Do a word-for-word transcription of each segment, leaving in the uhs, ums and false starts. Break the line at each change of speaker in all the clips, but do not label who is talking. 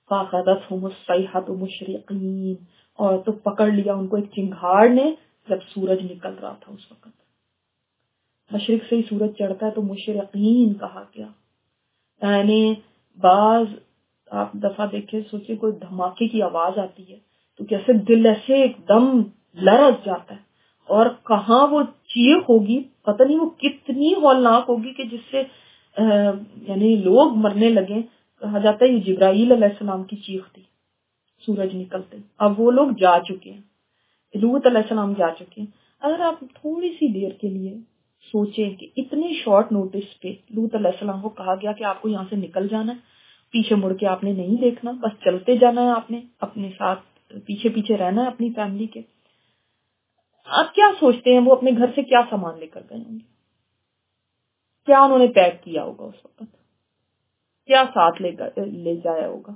فاخذتهم الصیحۃ مشرقین، اور تو پکڑ لیا ان کو ایک چنگھاڑ نے جب سورج نکل رہا تھا. اس وقت مشرق سے ہی سورج چڑھتا ہے تو مشرقین کہا گیا. یعنی بعض آپ دفعہ دیکھیں سوچے کوئی دھماکے کی آواز آتی ہے تو کیسے دل ایسے ایک دم لرز جاتا ہے، اور کہاں وہ چیخ ہوگی پتہ نہیں وہ کتنی ہولناک ہوگی کہ جس سے یعنی لوگ مرنے لگے. کہا جاتا ہے یہ جبرائیل علیہ السلام کی چیخ تھی سورج نکلتے. اب وہ لوگ جا چکے ہیں، لوط علیہ السلام جا چکے ہیں. اگر آپ تھوڑی سی دیر کے لیے سوچیں کہ اتنے شارٹ نوٹس پہ لوط علیہ السلام کو کہا گیا کہ آپ کو یہاں سے نکل جانا ہے، پیچھے مڑ کے آپ نے نہیں دیکھنا، بس چلتے جانا ہے، آپ نے اپنے ساتھ پیچھے پیچھے رہنا ہے اپنی فیملی کے. آپ کیا سوچتے ہیں وہ اپنے گھر سے کیا سامان لے کر گئے ہوں گے؟ کیا انہوں نے پیک کیا ہوگا اس وقت؟ کیا ساتھ لے لے جایا ہوگا؟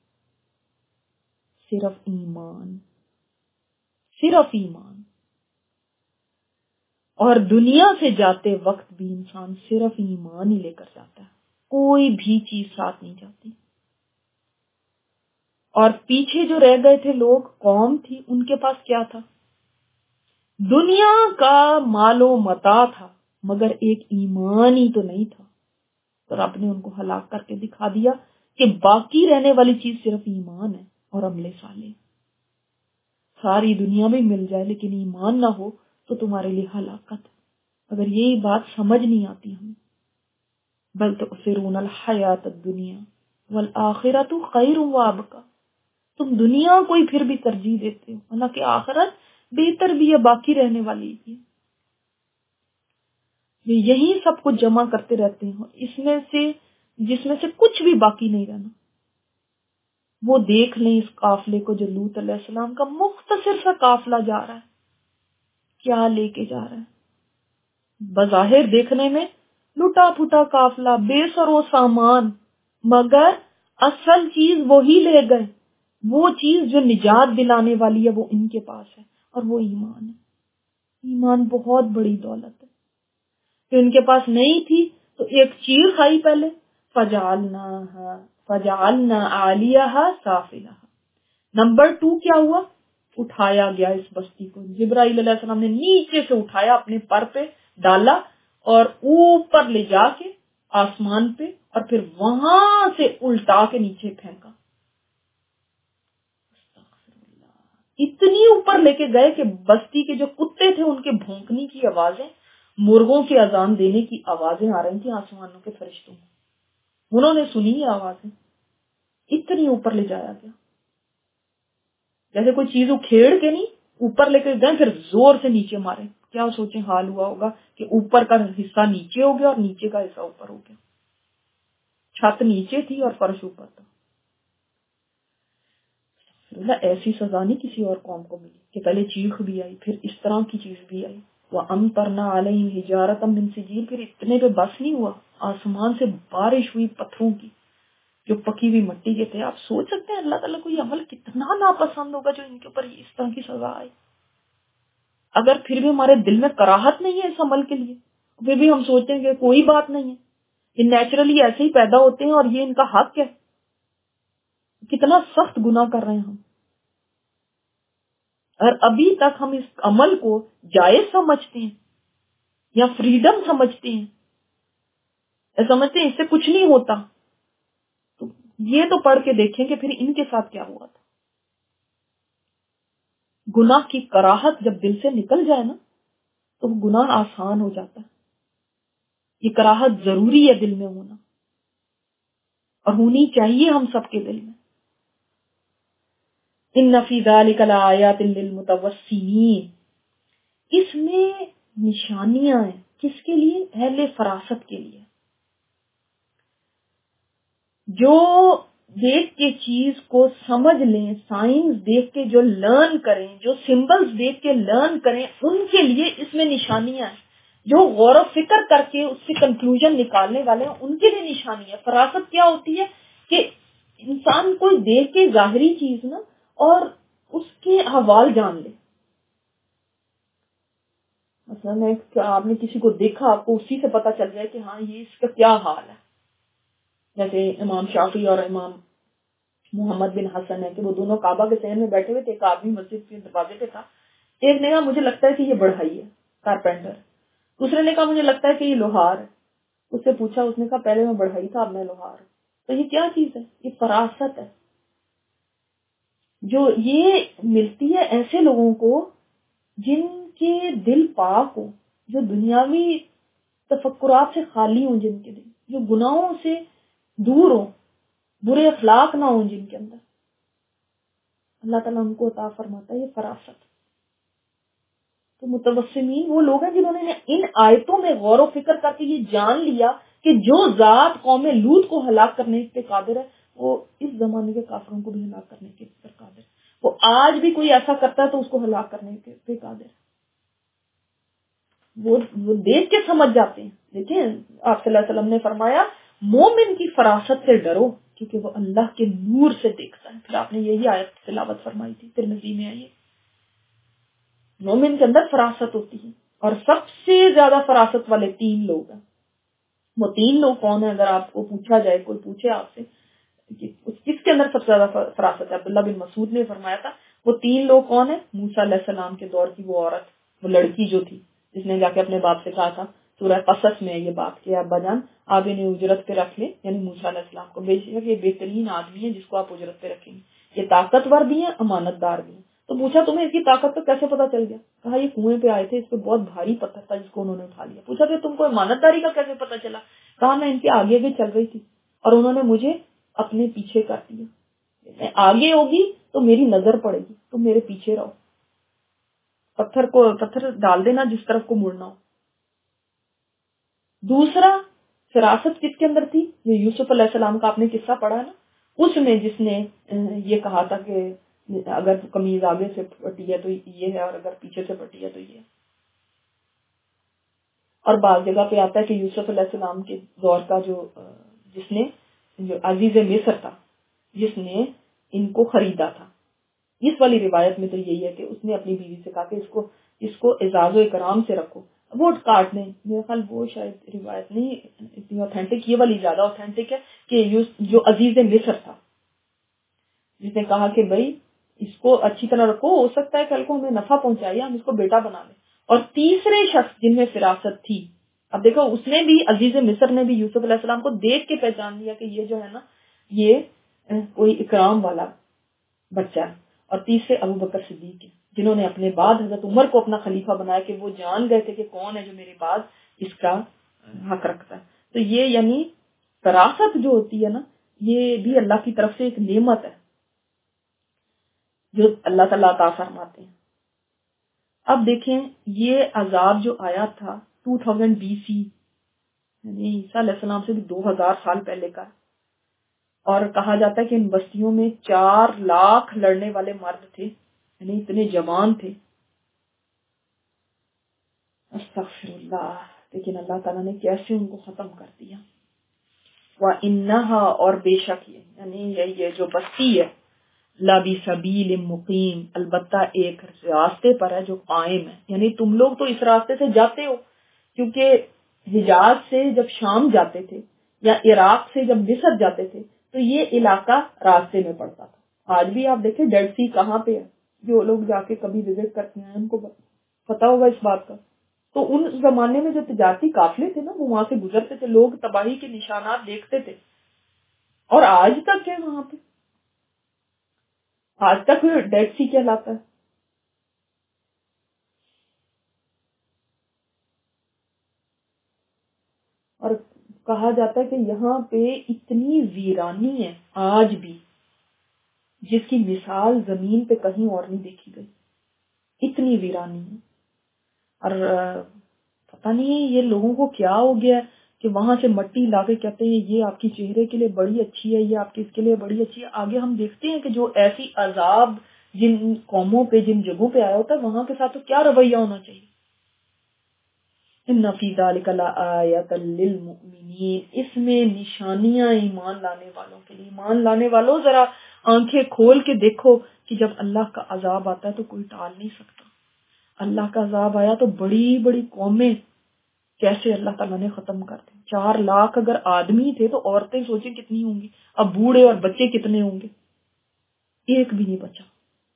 صرف ایمان، صرف ایمان. اور دنیا سے جاتے وقت بھی انسان صرف ایمان ہی لے کر جاتا ہے، کوئی بھی چیز ساتھ نہیں جاتی. اور پیچھے جو رہ گئے تھے لوگ، قوم تھی، ان کے پاس کیا تھا؟ دنیا کا مال و متاع تھا مگر ایک ایمان ہی تو نہیں تھا. اور رب نے ان کو ہلاک کر کے دکھا دیا کہ باقی رہنے والی چیز صرف ایمان ہے اور عمل صالح. ساری دنیا میں مل جائے لیکن ایمان نہ ہو تو تمہارے لیے ہلاکت. اگر یہی بات سمجھ نہیں آتی ہمیں، بل تؤثرون الحیات الدنیا والآخرۃ خیر وابقی، تم دنیا کوئی پھر بھی ترجیح دیتے ہو حالانکہ آخرت بہتر بھی ہے، باقی رہنے والی بھی. یہی سب کچھ جمع کرتے رہتے ہیں، اس میں سے جس میں سے کچھ بھی باقی نہیں رہنا. وہ دیکھ لیں اس قافلے کو جو لوط علیہ السلام کا مختصر سا قافلہ جا رہا ہے، کیا لے کے جا رہا ہے. بظاہر دیکھنے میں لٹا پھٹا قافلہ، بے سر و سامان، مگر اصل چیز وہی لے گئے. وہ چیز جو نجات دلانے والی ہے وہ ان کے پاس ہے، اور وہ ایمان ہے. ایمان بہت بڑی دولت ہے کہ ان کے پاس نہیں تھی تو ایک چیر کھائی پہلے، فجعلناها فجعلنا عالیہا سافلہا. نمبر ٹو کیا ہوا؟ اٹھایا گیا اس بستی کو. جبرائیل علیہ السلام نے نیچے سے اٹھایا، اپنے پر پہ ڈالا اور اوپر لے جا کے آسمان پہ، اور پھر وہاں سے الٹا کے نیچے پھینکا. اتنی اوپر لے کے گئے کہ بستی کے جو کتے تھے ان کے بھونکنے کی آوازیں، مرغوں کے اذان دینے کی آوازیں آ رہی تھی آسمانوں کے فرشتوں کو. انہوں نے سنی یہ آوازیں، اتنی اوپر لے جایا گیا. جیسے کوئی چیز اکھیڑ کے نہیں اوپر لے کے گئے پھر زور سے نیچے مارے. کیا سوچیں حال ہوا ہوگا کہ اوپر کا حصہ نیچے ہو گیا اور نیچے کا حصہ اوپر ہو گیا. چھت نیچے تھی اور فرش اوپر تھا. ایسی سزا نہیں کسی اور قوم کو ملی کہ پہلے چیخ بھی آئی پھر اس طرح کی چیز بھی آئی. وَأَمْطَرْنَا عَلَيْهِمْ حِجَارَةً مِّن سِجِّيلٍ. پھر اتنے پہ بس نہیں ہوا، آسمان سے بارش ہوئی پتھروں کی جو پکی ہوئی مٹی کے تھے. آپ سوچ سکتے ہیں اللہ تعالیٰ کو یہ عمل کتنا ناپسند ہوگا جو ان کے اوپر اس طرح کی سزا آئی. اگر پھر بھی ہمارے دل میں کراہت نہیں ہے اس عمل کے لیے، پھر بھی ہم سوچتے ہیں کہ کوئی بات نہیں ہے، یہ نیچرلی ایسے ہی پیدا ہوتے ہیں اور یہ ان کا حق ہے. کتنا سخت گناہ کر رہے ہیں ہم. اور ابھی تک ہم اس عمل کو جائز سمجھتے ہیں یا فریڈم سمجھتے ہیں، سمجھتے ہیں اس سے کچھ نہیں ہوتا. تو یہ تو پڑھ کے دیکھیں کہ پھر ان کے ساتھ کیا ہوا تھا. گناہ کی کراہت جب دل سے نکل جائے نا تو گناہ آسان ہو جاتا ہے. یہ کراہت ضروری ہے دل میں ہونا، اور ہونی چاہیے ہم سب کے دل میں. ان فی ذلک لآیات للمتوسمین. اس میں نشانیاں ہیں کس کے لیے؟ اہل فراست کے لیے، جو دیکھ کے چیز کو سمجھ لیں، سائنس دیکھ کے جو لرن کریں، جو سمبلز دیکھ کے لرن کریں، ان کے لیے اس میں نشانیاں ہیں. جو غور و فکر کر کے اس سے کنکلوژن نکالنے والے ہیں ان کے لیے نشانی ہے. فراست کیا ہوتی ہے کہ انسان کوئی دیکھ کے ظاہری چیز نا اور اس کے احوال جان لے. مثلا آپ نے کسی کو دیکھا، آپ کو اسی سے پتا چل جائے کہ ہاں یہ اس کا کیا حال ہے. جیسے امام شافعی اور امام محمد بن حسن ہے کہ وہ دونوں کعبہ کے صحن میں بیٹھے ہوئے تھے، ایک آدمی مسجد کے دروازے پہ تھا، ایک نے کہا مجھے لگتا ہے کہ یہ بڑھائی ہے، کارپینٹر، دوسرے نے کہا مجھے لگتا ہے کہ یہ لوہار ہے۔ اس سے پوچھا، اس نے کہا پہلے میں بڑھائی تھا، اب میں لوہار ہوں۔ تو یہ کیا چیز ہے؟ یہ فراست ہے جو یہ ملتی ہے ایسے لوگوں کو جن کے دل پاک ہو، جو دنیاوی تفکرات سے خالی ہوں، جن کے دل جو گناہوں سے دور ہوں، برے اخلاق نہ ہوں جن کے اندر، اللہ تعالیٰ ان کو عطا فرماتا ہے یہ فراست۔ تو متوسمین وہ لوگ ہیں جنہوں نے ان آیتوں میں غور و فکر کر کے یہ جان لیا کہ جو ذات قوم لوط کو ہلاک کرنے پہ قادر ہے وہ اس زمانے کے کافروں کو بھی ہلاک کرنے کے پر قادر ہے، وہ آج بھی کوئی ایسا کرتا ہے تو اس کو ہلاک کرنے کے پہ قادر ہے۔ وہ وہ دیکھ کے سمجھ جاتے ہیں۔ دیکھیں آپ صلی اللہ علیہ وسلم نے فرمایا مومن کی فراست سے ڈرو کیونکہ وہ اللہ کے نور سے دیکھتا ہے۔ پھر آپ نے یہی آیت تلاوت فرمائی تھی ترمذی میں آئی ہے، مومن کے اندر فراست ہوتی ہے، اور سب سے زیادہ فراست والے تین لوگ ہیں۔ وہ تین لوگ کون ہیں؟ اگر آپ کو پوچھا جائے، کوئی پوچھے آپ سے کہ کس کے اندر سب سے زیادہ فراست ہے، عبداللہ بن مسعود نے فرمایا تھا وہ تین لوگ کون ہیں؟ موسیٰ علیہ السلام کے دور کی وہ عورت، وہ لڑکی جو تھی جس نے جا کے اپنے باپ سے کہا تھا، سورہ قصص میں یہ بات کہ ابا جان آپ انہیں اجرت پہ رکھ لیں، یعنی موسیٰ علیہ السلام کو، بے شک یہ بہترین آدمی ہے جس کو آپ اجرت پہ رکھیں گے، یہ طاقتور بھی ہیں، امانت دار بھی ہیں۔ تو پوچھا تمہیں اس کی طاقت کا کیسے پتا چل گیا؟ کہا یہ کنویں پہ آئے تھے، اس پہ بہت بھاری پتھر تھا جس کو انہوں نے اٹھا لیا۔ پوچھا کہ تم کو امانت داری کا کیسے پتا چلا؟ کہا میں ان کے آگے بھی چل رہی تھی اور انہوں نے مجھے اپنے پیچھے کر دیا، میں آگے ہوگی تو میری نظر پڑے گی، تم میرے پیچھے رہو، پتھر کو پتھر ڈال دینا جس طرف کو مڑنا ہو۔ دوسرا فراست کس کے اندر تھی؟ یہ یوسف علیہ السلام کا آپ نے قصہ پڑھا نا، اس میں جس نے یہ کہا تھا کہ اگر قمیض آگے سے پھٹی ہے تو یہ ہے اور اگر پیچھے سے پھٹی ہے تو یہ ہے۔ اور بعض جگہ پہ آتا ہے کہ یوسف علیہ السلام کے دور کا جو جس نے جو عزیز مصر تھا، جس نے ان کو خریدا تھا، اس والی روایت میں تو یہی ہے کہ اس نے اپنی بیوی سے کہا کہ اس کو اس کو اعزاز و اکرام سے رکھو، ووٹ کاٹ دیں۔ میرے خیال وہ شاید روایت نہیں اتنی اوتھینٹک، یہ والی زیادہ اوتھینٹک ہے کہ جو عزیز مصر تھا جس نے کہا کہ بھائی اس کو اچھی طرح رکھو، ہو سکتا ہے کل کو ہمیں نفع پہنچائے، ہم اس کو بیٹا بنا لیں۔ اور تیسرے شخص جن میں فراست تھی، اب دیکھو اس نے بھی، عزیز مصر نے بھی یوسف علیہ السلام کو دیکھ کے پہچان لیا کہ یہ جو ہے نا یہ کوئی اکرام والا بچہ ہے۔ اور تیسرے ابو بکر صدیق ہیں جنہوں نے اپنے بعد حضرت عمر کو اپنا خلیفہ بنایا کہ وہ جان گئے تھے کہ کون ہے جو میرے بعد اس کا حق رکھتا ہے۔ تو یہ یعنی فراست جو ہوتی ہے نا، یہ بھی اللہ کی طرف سے ایک نعمت ہے جو اللہ تعالیٰ عطا فرماتے ہیں۔ اب دیکھیں یہ عذاب جو آیا تھا دو ہزار بی سی، یعنی عیسیٰ علیہ السلام سے بھی دو ہزار سال پہلے کا، اور کہا جاتا ہے کہ ان بستیوں میں چار لاکھ لڑنے والے مرد تھے، یعنی اتنے جوان تھے۔ استغفر اللہ، لیکن اللہ تعالیٰ نے کیسے ان کو ختم کر دیا۔ وَإِنَّهَا، اور بے شک یہ یعنی یہ جو بستی ہے، لَبِی سَبِیلٍ مُقِیم، البتہ ایک راستے پر ہے جو قائم ہے، یعنی تم لوگ تو اس راستے سے جاتے ہو، کیونکہ حجاز سے جب شام جاتے تھے یا عراق سے جب مصر جاتے تھے تو یہ علاقہ راستے میں پڑتا تھا۔ آج بھی آپ دیکھیں ڈیڈ سی کہاں پہ ہے، جو لوگ جا کے کبھی وزٹ کرتے ہیں ان کو پتا ہوگا اس بات کا۔ تو ان زمانے میں جو تجارتی قافلے تھے نا وہ وہاں سے گزرتے تھے، لوگ تباہی کے نشانات دیکھتے تھے، اور آج تک ہے وہاں پہ، آج تک ڈیڈ سی کہلاتا ہے۔ اور کہا جاتا ہے کہ یہاں پہ اتنی ویرانی ہے آج بھی جس کی مثال زمین پہ کہیں اور نہیں دیکھی گئی، اتنی ویرانی ہے۔ اور پتہ نہیں یہ لوگوں کو کیا ہو گیا کہ وہاں سے مٹی لا کے کہتے ہیں یہ آپ کی چہرے کے لیے بڑی اچھی ہے، یہ آپ کی اس کے لیے بڑی اچھی ہے۔ آگے ہم دیکھتے ہیں کہ جو ایسی عذاب جن قوموں پہ جن جگہوں پہ آیا ہوتا ہے وہاں کے ساتھ تو کیا رویہ ہونا چاہیے۔ ان فی ذلک لآیۃ للمؤمنین، اس میں نشانیاں ایمان لانے والوں کے لیے۔ ایمان لانے والوں ذرا آنکھیں کھول کے دیکھو کہ جب اللہ کا عذاب آتا ہے تو کوئی ٹال نہیں سکتا۔ اللہ کا عذاب آیا تو بڑی بڑی قومیں کیسے اللہ تعالیٰ نے ختم کر دی۔ چار لاکھ اگر آدمی تھے تو عورتیں سوچیں کتنی ہوں گی، اب بوڑھے اور بچے کتنے ہوں گے۔ ایک بھی نہیں بچا.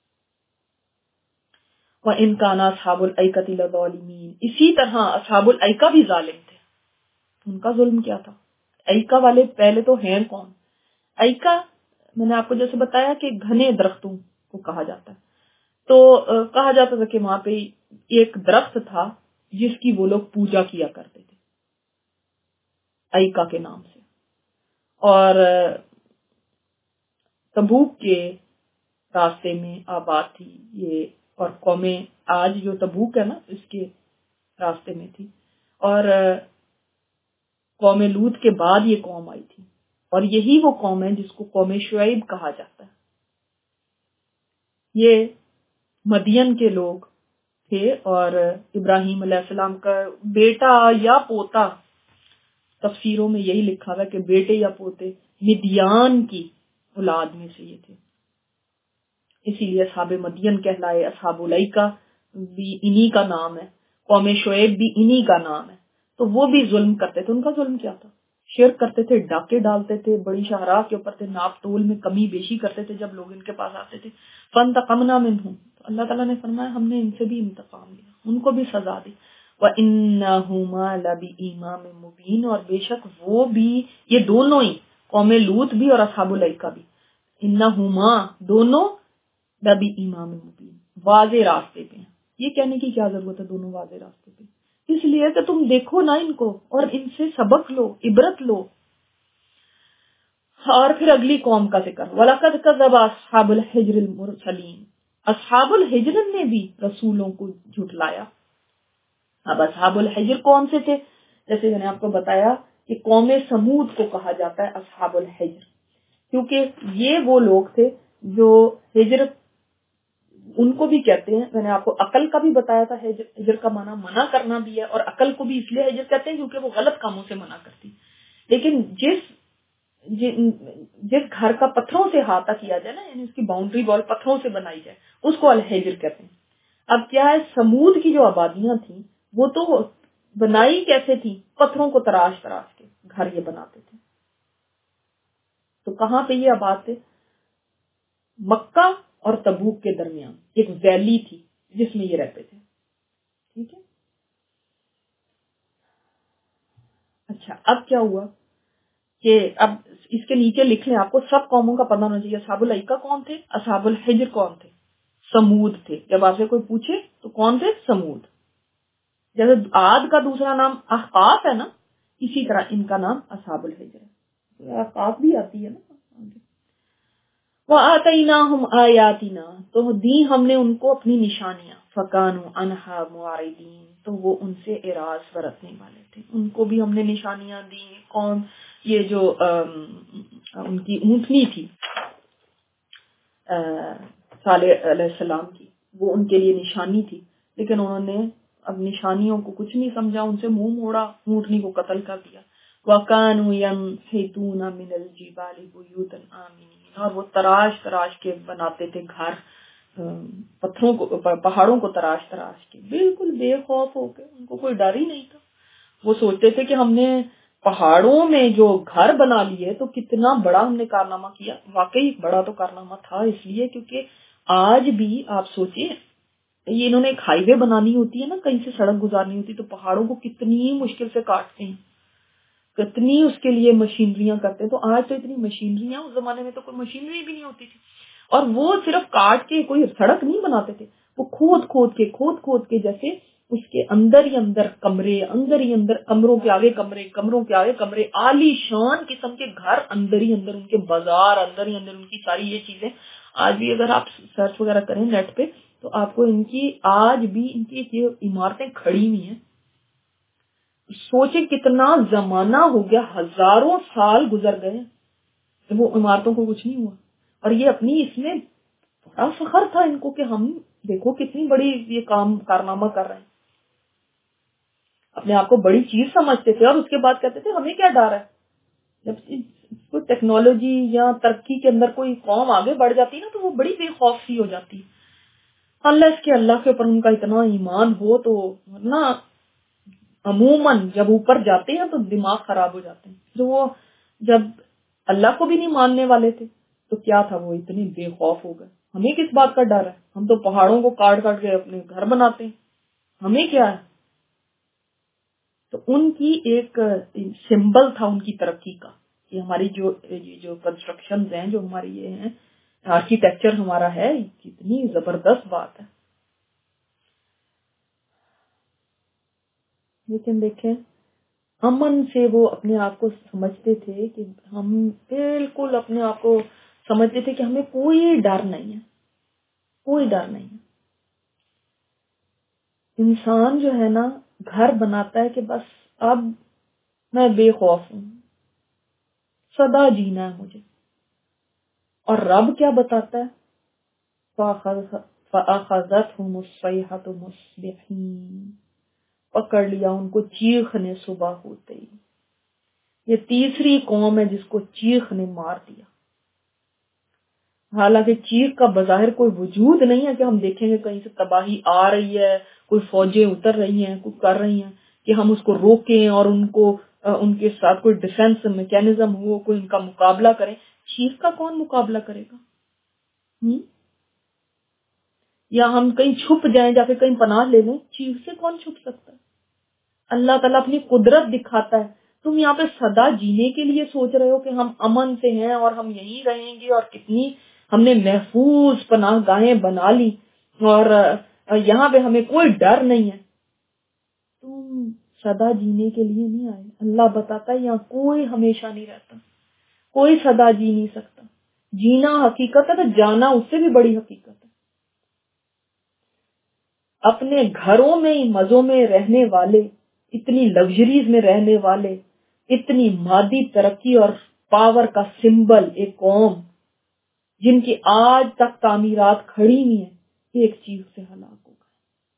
وَإِنْ كَانَ أَصْحَابُ الْأَيْكَةِ لَظَالِمِينَ. اسی طرح اصحاب الایکہ بھی ظالم تھے. ان کا ظلم کیا تھا؟ ایکا والے پہلے تو ہیں کون؟ ایکا میں نے آپ کو جیسے بتایا کہ گھنے درختوں کو کہا جاتا ہے. تو کہا جاتا تھا کہ وہاں پہ ایک درخت تھا جس کی وہ لوگ پوجا کیا کرتے تھے ایکا کے نام سے. اور تبوک کے راستے میں آباد تھی یہ، اور قومیں آج جو تبوک ہے نا اس کے راستے میں تھی. اور قوم لوط کے بعد یہ قوم آئی تھی، اور یہی وہ قوم ہے جس کو قوم شعیب کہا جاتا ہے. یہ مدین کے لوگ تھے اور ابراہیم علیہ السلام کا بیٹا یا پوتا، تفسیروں میں یہی لکھا ہوا کہ بیٹے یا پوتے مدیان کی اولاد میں سے یہ تھے، اسی لیے اصحاب مدین کہلائے. اصحاب الایکہ بھی انہی کا نام ہے، قوم شعیب بھی انہی کا نام ہے. تو وہ بھی ظلم کرتے تھے. ان کا ظلم کیا تھا؟ شرک کرتے تھے، ڈاکے ڈالتے تھے، بڑی شاہراہ کے اوپر تھے، ناپ تول میں کمی بیشی کرتے تھے جب لوگ ان کے پاس آتے تھے. فانتقمنا منہم، تو اللہ تعالیٰ نے فرمایا ہم نے ان سے بھی انتقام لیا، ان کو بھی سزا دی. وَإِنَّهُمَا لَبِإِمَامٍ مُبِينٍ، اور بے شک وہ بھی، یہ دونوں ہی قوم لوط بھی اور اصحاب الایکہ بھی، انہما دونوں لَبِإِمَامٍ مُبِينٍ واضح راستے پہ ہیں. یہ کہنے کی کیا ضرورت ہے دونوں واضح راستے پہ؟ اس لیے کہ تم دیکھو نا ان کو اور ان سے سبق لو، عبرت لو. اور پھر اگلی قوم کا ذکر، وَلَقَدْ كَذَّبَ أَصْحَابُ الْحِجْرِ الْمُرْسَلِينَ، اصحاب الحجر نے بھی رسولوں کو جھٹلایا. اب اصحاب الحجر کون سے تھے؟ جیسے میں نے آپ کو بتایا کہ قوم سمود کو کہا جاتا ہے اصحاب الحجر، کیونکہ یہ وہ لوگ تھے جو ہجر ان کو بھی کہتے ہیں. میں نے آپ کو عقل کا بھی بتایا تھا، ہجر کا معنی منع کرنا بھی ہے، اور عقل کو بھی اس لیے ہجر کہتے ہیں کیونکہ وہ غلط کاموں سے منع کرتی. لیکن جس جس گھر کا پتھروں سے احاطہ کیا جائے نا، یعنی اس کی باؤنڈری وال پتھروں سے بنائی جائے، اس کو الحجر کہتے ہیں. اب کیا ہے، سمود کی جو آبادیاں تھیں وہ تو بنائی کیسے تھی؟ پتھروں کو تراش تراش کے گھر یہ بناتے تھے. تو کہاں پہ یہ آباد تھے؟ مکہ اور تبوک کے درمیان ایک ویلی تھی جس میں یہ رہتے تھے. ٹھیک ہے. اچھا اب کیا ہوا کہ اب اس کے نیچے لکھ لیں، آپ کو سب قوموں کا پتہ ہونا چاہیے. اصحاب الایکہ کون تھے؟ اصحاب الحجر کون تھے؟ سمود تھے. جب آپ سے کوئی پوچھے تو کون تھے؟ سمود. جیسے عاد کا دوسرا نام احقاف ہے نا، اسی طرح ان کا نام اصحاب الحجر ہے. احقاف بھی آتی ہے نا. وَآتَيْنَاهُمْ آيَاتِنَا، تو دی ہم نے ان کو اپنی نشانیاں. فَكَانُوا عَنْهَا مُعْرِضِينَ، تو وہ ان سے اعراض برتنے والے تھے. ان کو بھی ہم نے نشانیاں دی. کون؟ یہ جو ان کی اونٹنی تھی صالح علیہ السلام کی، وہ ان کے لیے نشانی تھی، لیکن انہوں نے اب نشانیوں کو کچھ نہیں سمجھا، ان سے منہ موڑا، اونٹنی کو قتل کر دیا. وَكَانُوا يَنْحِتُونَ مِنَ الْجِبَالِ بُيُوتًا آمِنِينَ، اور وہ تراش تراش کے بناتے تھے گھر، پتھروں کو، پہاڑوں کو تراش تراش کے، بالکل بے خوف ہو کے. ان کو کوئی ڈر ہی نہیں تھا. وہ سوچتے تھے کہ ہم نے پہاڑوں میں جو گھر بنا لیے تو کتنا بڑا ہم نے کارنامہ کیا. واقعی بڑا تو کارنامہ تھا، اس لیے کیونکہ آج بھی آپ سوچیں، یہ انہوں نے ایک ہائی وے بنانی ہوتی ہے نا، کہیں سے سڑک گزارنی ہوتی تو پہاڑوں کو کتنی مشکل سے کاٹتے ہیں، کتنی اس کے لیے مشینریاں کرتے ہیں. تو آج تو اتنی مشینریاں، اس زمانے میں تو کوئی مشینری بھی نہیں ہوتی تھی. اور وہ صرف کاٹ کے کوئی سڑک نہیں بناتے تھے، وہ کھود کھود کے کھود کھود کے جیسے اس کے اندر ہی اندر کمرے، اندر ہی اندر کمروں کے آگے کمرے، کمروں کے آگے کمرے، عالی شان قسم کے گھر، اندر ہی اندر ان کے بازار، اندر ہی اندر ان کی ساری یہ چیزیں. آج بھی اگر آپ سرچ وغیرہ کریں نیٹ پہ تو آپ کو ان کی آج بھی ان کی یہ عمارتیں کھڑی ہوئی ہیں. سوچیں کتنا زمانہ ہو گیا، ہزاروں سال گزر گئے، وہ عمارتوں کو کچھ نہیں ہوا. اور یہ اپنی اس میں بڑا فخر تھا ان کو کہ ہم دیکھو کتنی بڑی یہ کام کارنامہ کر رہے ہیں. اپنے آپ کو بڑی چیز سمجھتے تھے، اور اس کے بعد کہتے تھے ہمیں کیا ڈر ہے. جب کوئی ٹیکنالوجی یا ترقی کے اندر کوئی قوم آگے بڑھ جاتی ہے نا تو وہ بڑی بے خوف سی ہو جاتی ہے. اللہ اس کے اللہ کے اوپر ان کا اتنا ایمان ہو تو، ورنہ عموماً جب اوپر جاتے ہیں تو دماغ خراب ہو جاتے ہیں. جو وہ جب اللہ کو بھی نہیں ماننے والے تھے تو کیا تھا وہ اتنے بے خوف ہو گئے. ہمیں کس بات کا ڈر ہے؟ ہم تو پہاڑوں کو کاٹ کاٹ کے اپنے گھر بناتے ہیں، ہمیں کیا ہے. تو ان کی ایک سمبل تھا ان کی ترقی کا. یہ ہماری جو جو کنسٹرکشن ہیں، جو ہماری یہ ہیں، آرکیٹیکچر ہمارا ہے، کتنی زبردست بات ہے. لیکن دیکھیں امن سے وہ اپنے آپ کو سمجھتے تھے کہ ہم بالکل اپنے آپ کو سمجھتے تھے کہ ہمیں کوئی ڈر نہیں ہے، کوئی ڈر نہیں ہے. انسان جو ہے نا گھر بناتا ہے کہ بس اب میں بے خوف ہوں، سدا جینا ہے مجھے. اور رب کیا بتاتا ہے؟ فَأَخَذَتْهُمُ الصَّيْحَةُ مُصْبِحِينَ، پکڑ لیا ان کو چیخ نے صبح ہوتے ہی. یہ تیسری قوم ہے جس کو چیخ نے مار دیا. حالانکہ چیخ کا بظاہر کوئی وجود نہیں ہے کہ ہم دیکھیں گے کہیں سے تباہی آ رہی ہے، کوئی فوجیں اتر رہی ہیں، کوئی کر رہی ہیں کہ ہم اس کو روکیں اور ان کو ان کے ساتھ کوئی ڈیفنس میکینزم ہو، کوئی ان کا مقابلہ کریں. چیخ کا کون مقابلہ کرے گا؟ ہم؟ یا ہم کہیں چھپ جائیں، جا کے کہیں پناہ لے لیں، چیخ سے کون چھپ سکتا ہے؟ اللہ تعالیٰ اپنی قدرت دکھاتا ہے. تم یہاں پہ سدا جینے کے لیے سوچ رہے ہو کہ ہم امن سے ہیں اور ہم یہیں رہیں گے، اور کتنی ہم نے محفوظ پناہ گاہیں بنا لی اور یہاں پہ ہمیں کوئی ڈر نہیں ہے. تم سدا جینے کے لیے نہیں آئے. اللہ بتاتا ہے یہاں کوئی ہمیشہ نہیں رہتا، کوئی سدا جی نہیں سکتا. جینا حقیقت ہے تو جانا اس سے بھی بڑی حقیقت ہے. اپنے گھروں میں مزوں میں رہنے والے، اتنی لگژریز میں رہنے والے، اتنی مادی ترقی اور پاور کا سمبل ایک قوم جن کی آج تک تعمیرات کھڑی نہیں ہیں، ایک چیز سے ہلاک ہو گئے.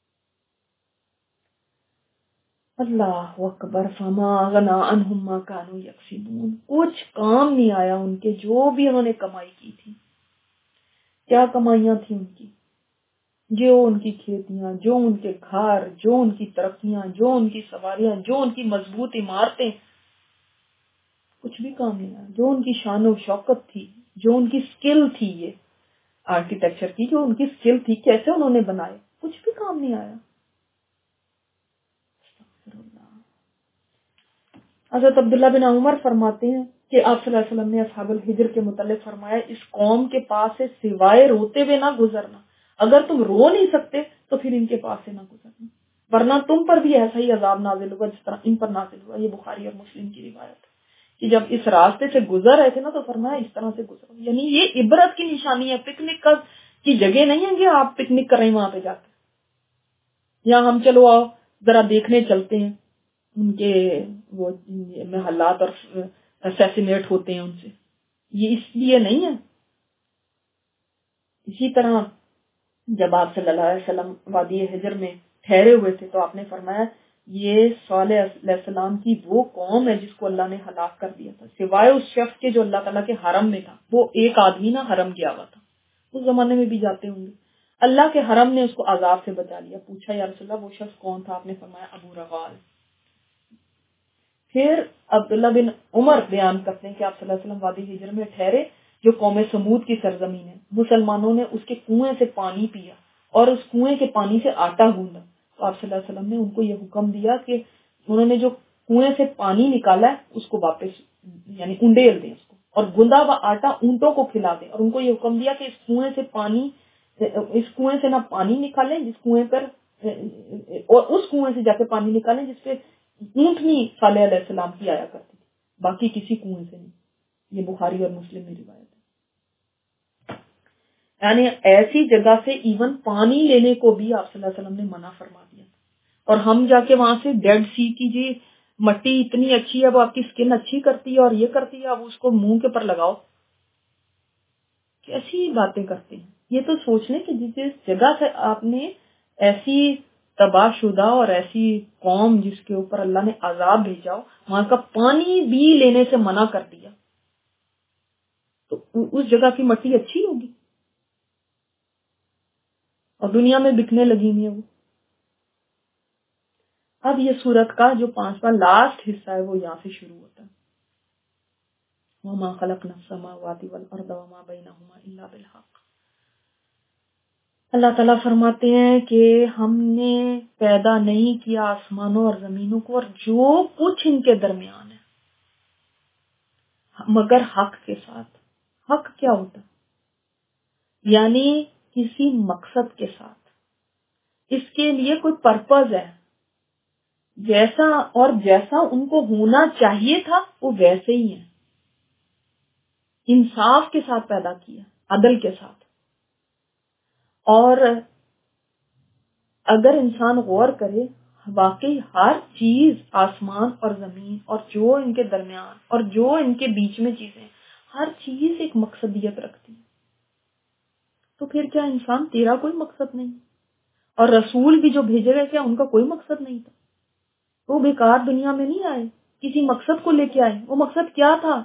اللہ اکبر. فما اغنی عنہم ما کانوا یکسبون، کچھ کام نہیں آیا ان کے جو بھی انہوں نے کمائی کی تھی. کیا کمائیاں تھیں ان کی؟ جو ان کی کھیتیاں، جو ان کے گھر، جو ان کی ترقیاں، جو ان کی سواریاں، جو ان کی مضبوط عمارتیں، کچھ بھی کام نہیں آیا. جو ان کی شان و شوکت تھی، جو ان کی سکل تھی، یہ آرکیٹیکچر کی جو ان کی سکل تھی، کیسے انہوں نے بنائے، کچھ بھی کام نہیں آیا. حضرت عبداللہ بن عمر فرماتے ہیں کہ آپ صلی اللہ علیہ وسلم نے اصحاب الحجر کے متعلق فرمایا، اس قوم کے پاس سے سوائے روتے ہوئے نہ گزرنا. اگر تم رو نہیں سکتے تو پھر ان کے پاس سے نہ گزرنا، ورنہ تم پر بھی ایسا ہی عذاب نازل ہوگا جس طرح ان پر نازل ہوا. یہ بخاری اور مسلم کی روایت ہے کہ جب اس راستے سے گزر رہے تھے نا تو فرمایا اس طرح سے گزرو. یعنی یہ عبرت کی نشانی ہے، پکنک کی جگہ نہیں ہے کہ آپ پکنک کر رہے ہیں وہاں پہ جا کے، یا ہم چلو آؤ ذرا دیکھنے چلتے ہیں ان کے وہ محلات اور اسیسینیٹ ہوتے ہیں ان سے. یہ اس لیے نہیں ہے. اسی طرح جب آپ صلی اللہ علیہ وسلم وادی حجر میں ٹھہرے ہوئے تھے تو آپ نے فرمایا یہ صالح علیہ السلام کی وہ قوم ہے جس کو اللہ نے ہلاک کر دیا تھا، سوائے اس شخص کے جو اللہ تعالیٰ کے حرم میں تھا. وہ ایک آدمی نا حرم گیا ہوا تھا، اس زمانے میں بھی جاتے ہوں گے. اللہ کے حرم نے اس کو عذاب سے بچا لیا. پوچھا یا رسول اللہ وہ شخص کون تھا؟ آپ نے فرمایا ابو رغال. پھر عبداللہ بن عمر بیان کرتے ہیں کہ آپ صلی اللہ علیہ وسلم وادی حجر میں ٹھہرے جو قوم سمود کی سرزمین ہے. مسلمانوں نے اس کے کنویں سے پانی پیا اور اس کنویں کے پانی سے آٹا گوندا. تو آپ صلی اللہ علیہ وسلم نے ان کو یہ حکم دیا کہ انہوں نے جو کنویں سے پانی نکالا ہے اس کو واپس یعنی انڈیل دیں اس کو، اور گندا ہوا آٹا اونٹوں کو کھلا دیں. اور ان کو یہ حکم دیا کہ اس کنویں سے پانی اس کنویں سے نہ پانی نکالیں جس کنویں پر اور اس کنویں سے جا کے پانی نکالیں جس پہ اونٹنی صالح علیہ السلام کی آیا کرتی تھی، باقی کسی کنویں سے نہیں. یہ بخاری اور مسلم میں روایت ہے. یعنی ایسی جگہ سے ایون پانی لینے کو بھی آپ صلی اللہ علیہ وسلم نے منع فرما دیا. اور ہم جا کے وہاں سے ڈیڈ سی کی جی مٹی اتنی اچھی ہے، وہ آپ کی سکن اچھی کرتی ہے اور یہ کرتی ہے، اب اس کو منہ کے پر لگاؤ. کیسی باتیں کرتے ہیں. یہ تو سوچ لیں کہ جس جگہ سے آپ نے ایسی تباہ شدہ اور ایسی قوم جس کے اوپر اللہ نے عذاب بھیجا ہو، وہاں کا پانی بھی لینے سے منع کر دیا، تو اس جگہ کی مٹی اچھی ہوگی اور دنیا میں بکنے لگی ہوئی ہے وہ. اب یہ سورت کا جو پانچواں لاسٹ حصہ ہے وہ یہاں سے شروع ہوتا ہے. وما خلقنا السماوات والارض وما بينهما الا بالحق۔ اللہ تعالیٰ فرماتے ہیں کہ ہم نے پیدا نہیں کیا آسمانوں اور زمینوں کو اور جو کچھ ان کے درمیان ہے مگر حق کے ساتھ۔ حق کیا ہوتا ہے؟ یعنی کسی مقصد کے ساتھ، اس کے لیے کوئی پرپز ہے، جیسا اور جیسا ان کو ہونا چاہیے تھا وہ ویسے ہی ہیں، انصاف کے ساتھ پیدا کیا، عدل کے ساتھ۔ اور اگر انسان غور کرے واقعی ہر چیز آسمان اور زمین اور جو ان کے درمیان اور جو ان کے بیچ میں چیزیں، ہر چیز ایک مقصدیت رکھتی ہے، تو پھر کیا انسان تیرا کوئی مقصد نہیں؟ اور رسول بھی جو بھیجے گئے کیا ان کا کوئی مقصد نہیں تھا؟ وہ بیکار دنیا میں نہیں آئے، کسی مقصد کو لے کے آئے۔ وہ مقصد کیا تھا؟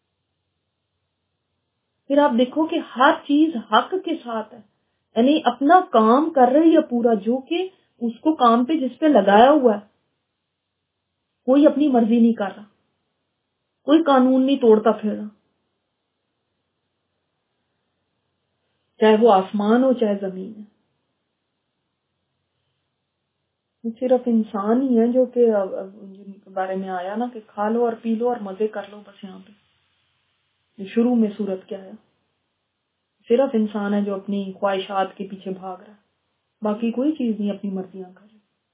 پھر آپ دیکھو کہ ہر چیز حق کے ساتھ ہے، یعنی اپنا کام کر رہی ہے پورا، جو کہ اس کو کام پہ جس پہ لگایا ہوا ہے، کوئی اپنی مرضی نہیں کر رہا، کوئی قانون نہیں توڑتا پھر رہا، چاہے وہ آسمان ہو چاہے زمین ہے۔ صرف انسان ہی ہے جو کہ جن کے بارے میں آیا نا کہ کھا لو اور پی لو اور مزے کر لو، بس یہاں پہ شروع میں صورت کیا ہے، صرف انسان ہے جو اپنی خواہشات کے پیچھے بھاگ رہا ہے، باقی کوئی چیز نہیں اپنی مرضیاں کر رہی۔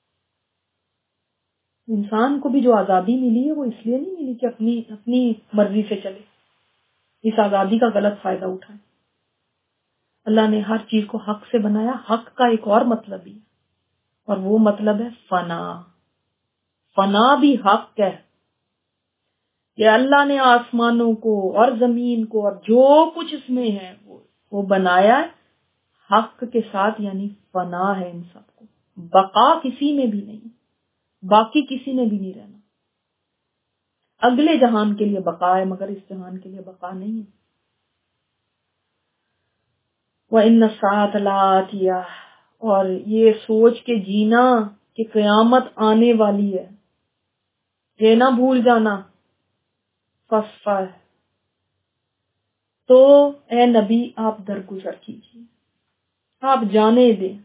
انسان کو بھی جو آزادی ملی ہے وہ اس لیے نہیں ملی کہ اپنی اپنی مرضی سے چلے، اس آزادی کا غلط فائدہ اٹھائے۔ اللہ نے ہر چیز کو حق سے بنایا۔ حق کا ایک اور مطلب بھی ہے اور وہ مطلب ہے فنا۔ فنا بھی حق ہے کہ اللہ نے آسمانوں کو اور زمین کو اور جو کچھ اس میں ہے وہ, وہ بنایا ہے حق کے ساتھ، یعنی فنا ہے ان سب کو، بقا کسی میں بھی نہیں، باقی کسی نے بھی نہیں رہنا۔ اگلے جہان کے لیے بقا ہے مگر اس جہان کے لیے بقا نہیں ہے۔ وَإِنَّ السَّاعَةَ لَآتِيَةٌ، اور یہ سوچ کے جینا کہ قیامت آنے والی ہے، یہ نہ بھول جانا۔ فَاصْفَحْ، تو اے نبی آپ درگزر کیجیے، آپ جانے دیں۔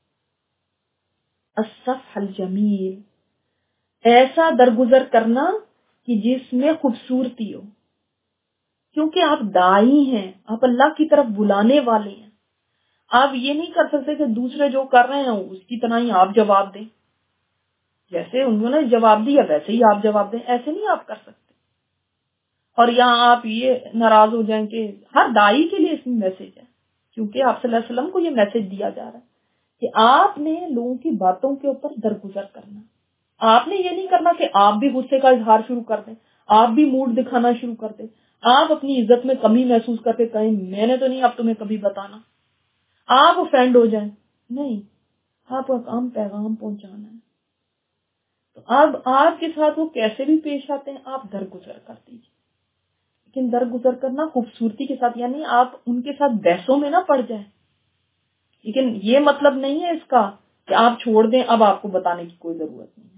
الصفح الجمیل، ایسا درگزر کرنا کہ جس میں خوبصورتی ہو، کیونکہ آپ داعی ہیں، آپ اللہ کی طرف بلانے والے ہیں۔ آپ یہ نہیں کر سکتے کہ دوسرے جو کر رہے ہیں اس کی طرح ہی آپ جواب دیں، جیسے انہوں نے جواب دیا ویسے ہی آپ جواب دیں، ایسے نہیں آپ کر سکتے۔ اور یہاں آپ یہ ناراض ہو جائیں کہ ہر داعی کے لیے اس میں میسج ہے، کیونکہ آپ صلی اللہ علیہ وسلم کو یہ میسج دیا جا رہا ہے کہ آپ نے لوگوں کی باتوں کے اوپر درگزر کرنا۔ آپ نے یہ نہیں کرنا کہ آپ بھی غصے کا اظہار شروع کر دیں، آپ بھی موڈ دکھانا شروع کر دیں، آپ اپنی عزت میں کمی محسوس کر کے کہیں میں نے تو نہیں اب تمہیں کبھی بتانا، آپ افینڈ ہو جائیں۔ نہیں، آپ کا کام پیغام پہنچانا ہے۔ تو اب آپ کے ساتھ وہ کیسے بھی پیش آتے ہیں آپ درگزر کر دیجیے، لیکن درگزر کرنا خوبصورتی کے ساتھ، یعنی آپ ان کے ساتھ بحثوں میں نہ پڑ جائیں، لیکن یہ مطلب نہیں ہے اس کا کہ آپ چھوڑ دیں، اب آپ کو بتانے کی کوئی ضرورت نہیں ہے،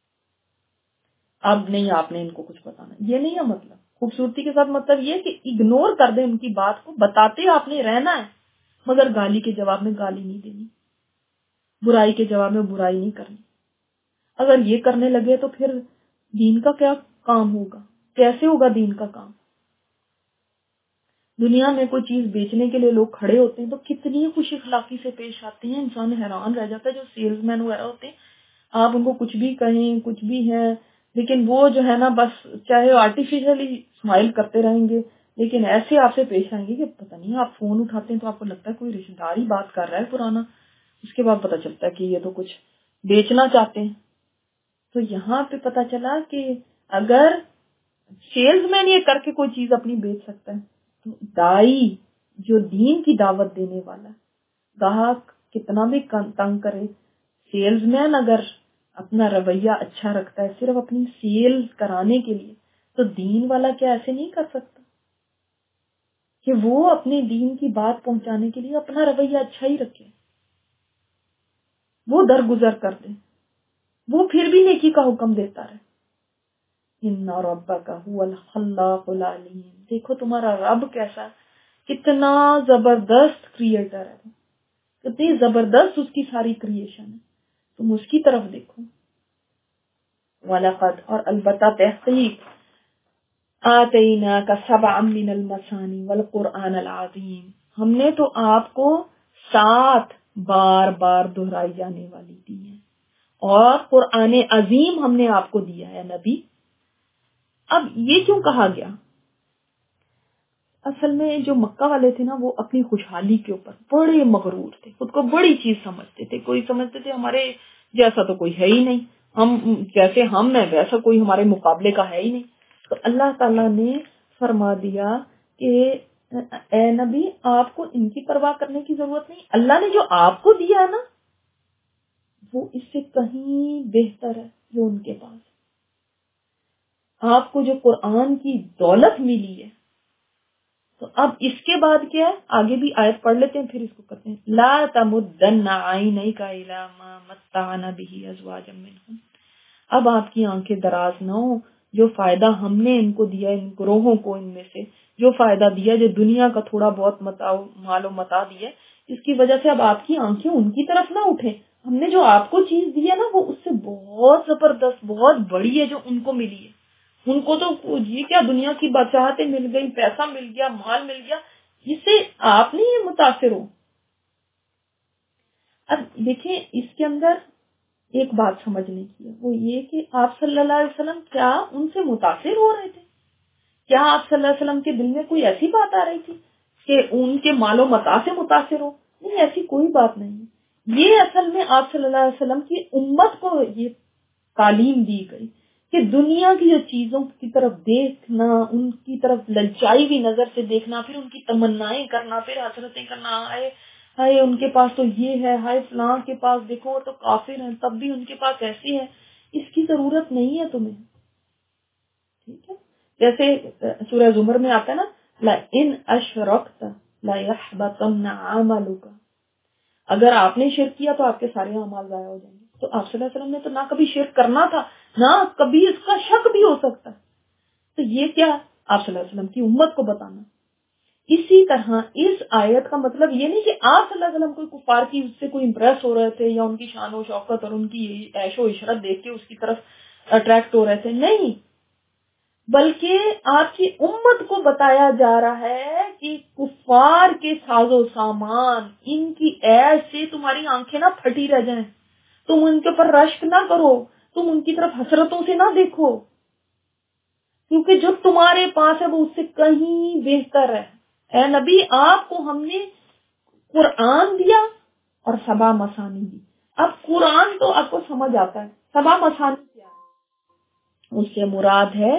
اب نہیں آپ نے ان کو کچھ بتانا، یہ نہیں ہے مطلب۔ خوبصورتی کے ساتھ مطلب یہ کہ اگنور کر دیں ان کی بات کو، بتاتے آپ نے رہنا ہے مگر گالی کے جواب میں گالی نہیں دینی، برائی کے جواب میں برائی نہیں کرنی۔ اگر یہ کرنے لگے تو پھر دین کا کیا کام ہوگا، کیسے ہوگا دین کا کام؟ دنیا میں کوئی چیز بیچنے کے لیے لوگ کھڑے ہوتے ہیں تو کتنی خوش اخلاقی سے پیش آتے ہیں، انسان حیران رہ جاتا ہے۔ جو سیلز مین وغیرہ ہوتے ہیں آپ ان کو کچھ بھی کہیں کچھ بھی ہے، لیکن وہ جو ہے نا بس چاہے آرٹیفیشلی اسمائل کرتے رہیں گے لیکن ایسے آپ سے پیش آئیں گے کہ پتہ نہیں، آپ فون اٹھاتے ہیں تو آپ کو لگتا ہے کوئی رشتہ دار ہی بات کر رہا ہے پرانا، اس کے بعد پتہ چلتا ہے کہ یہ تو کچھ بیچنا چاہتے ہیں۔ تو یہاں پہ پتہ چلا کہ اگر سیلز مین یہ کر کے کوئی چیز اپنی بیچ سکتا ہے تو دائی جو دین کی دعوت دینے والا، گاہک کتنا بھی تنگ کرے، سیلز مین اگر اپنا رویہ اچھا رکھتا ہے صرف اپنی سیل کرانے کے لیے، تو دین والا کیا ایسے نہیں کر سکتا کہ وہ اپنے دین کی بات پہنچانے کے لیے اپنا رویہ اچھا ہی رکھے، وہ درگزر کر دے، وہ پھر بھی نیکی کا حکم دیتا رہے۔ ان ربک هو الخلاق العلیم، دیکھو تمہارا رب کیسا، کتنا زبردست کریٹر ہے، کتنی زبردست اس کی ساری کریشن ہے، تم اس کی طرف دیکھو. وَلَقَدْ، اور البتہ تحقیق، آتَيْنَاكَ سَبْعًا مِّنَ الْمَثَانِي وَالْقُرْآنَ الْعَظِيمِ، ہم نے تو آپ کو سات بار بار دہرائی جانے والی دی ہے اور قرآن عظیم ہم نے آپ کو دیا ہے نبی. اب یہ کیوں کہا گیا؟ اصل میں جو مکہ والے تھے نا، وہ اپنی خوشحالی کے اوپر بڑے مغرور تھے، خود کو بڑی چیز سمجھتے تھے. کوئی سمجھتے تھے ہمارے جیسا تو کوئی ہے ہی نہیں، ہم جیسے ہم ہیں ویسا کوئی ہمارے مقابلے کا ہے ہی نہیں. تو اللہ تعالیٰ نے فرما دیا کہ اے نبی، آپ کو ان کی پرواہ کرنے کی ضرورت نہیں، اللہ نے جو آپ کو دیا ہے نا وہ اس سے کہیں بہتر ہے جو ان کے پاس. آپ کو جو قرآن کی دولت ملی ہے، تو اب اس کے بعد کیا ہے، آگے بھی آیت پڑھ لیتے ہیں پھر اس کو کرتے ہیں. لا تمدن عینیک الی ما متعنا به ازواجا منهم، اب آپ کی آنکھیں دراز نہ ہو، جو فائدہ ہم نے ان کو دیا، ان گروہوں کو ان میں سے جو فائدہ دیا، جو دنیا کا تھوڑا بہت متاع مال و متاع دیا، اس کی وجہ سے اب آپ کی آنکھیں ان کی طرف نہ اٹھیں. ہم نے جو آپ کو چیز دی ہے نا وہ اس سے بہت زبردست، بہت بڑی ہے جو ان کو ملی ہے. ان کو تو یہ کیا دنیا کی بادشاہتیں مل گئی، پیسہ مل گیا، مال مل گیا، اس سے آپ نہیں یہ متاثر ہو. اب دیکھیں اس کے اندر ایک بات سمجھنے کی ہے، وہ یہ کہ آپ صلی اللہ علیہ وسلم کیا ان سے متاثر ہو رہے تھے؟ کیا آپ صلی اللہ علیہ وسلم کے دل میں کوئی ایسی بات آ رہی تھی کہ ان کے مال و متاع سے متاثر ہو؟ نہیں، ایسی کوئی بات نہیں. یہ اصل میں آپ صلی اللہ علیہ وسلم کی امت کو یہ تعلیم دی گئی کہ دنیا کی جو چیزوں کی طرف دیکھنا، ان کی طرف للچائی ہوئی نظر سے دیکھنا، پھر ان کی تمنائیں کرنا، پھر حسرتیں کرنا، ہائے ہائے ان کے پاس تو یہ ہے، ہائے فلاں کے پاس دیکھو تو کافر ہیں تب بھی ان کے پاس ایسی ہے، اس کی ضرورت نہیں ہے تمہیں. ٹھیک ہے، جیسے سورہ زمر میں آتا ہے نا، لَإِنْ أَشْرَكْتَ لَيَحْبَطَنَّ عَمَلُكَ، اگر آپ نے شرک کیا تو آپ کے سارے اعمال ضائع ہو جائیں گے. تو آپ صلی اللہ علیہ وسلم نے تو نہ کبھی شرک کرنا تھا، نہ کبھی اس کا شک بھی ہو سکتا. تو یہ کیا آپ صلی اللہ علیہ وسلم کی امت کو بتانا. اسی طرح اس آیت کا مطلب یہ نہیں کہ آپ صلی اللہ علیہ وسلم کوئی کفار کی اس سے کوئی امپریس ہو رہے تھے یا ان کی شان و شوکت اور ان کی عیش و عشرت دیکھ کے اس کی طرف اٹریکٹ ہو رہے تھے، نہیں، بلکہ آپ کی امت کو بتایا جا رہا ہے کہ کفار کے ساز و سامان، ان کی عیش سے تمہاری آنکھیں نہ پھٹی رہ جائیں، تم ان کے اوپر رشک نہ کرو، تم ان کی طرف حسرتوں سے نہ دیکھو، کیونکہ جو تمہارے پاس ہے وہ اس سے کہیں بہتر ہے. اے نبی، آپ کو ہم نے قرآن دیا اور سبا مثانی دی. اب قرآن تو آپ کو سمجھ آتا ہے، سبا مثانی کیا ہے؟ اس سے مراد ہے،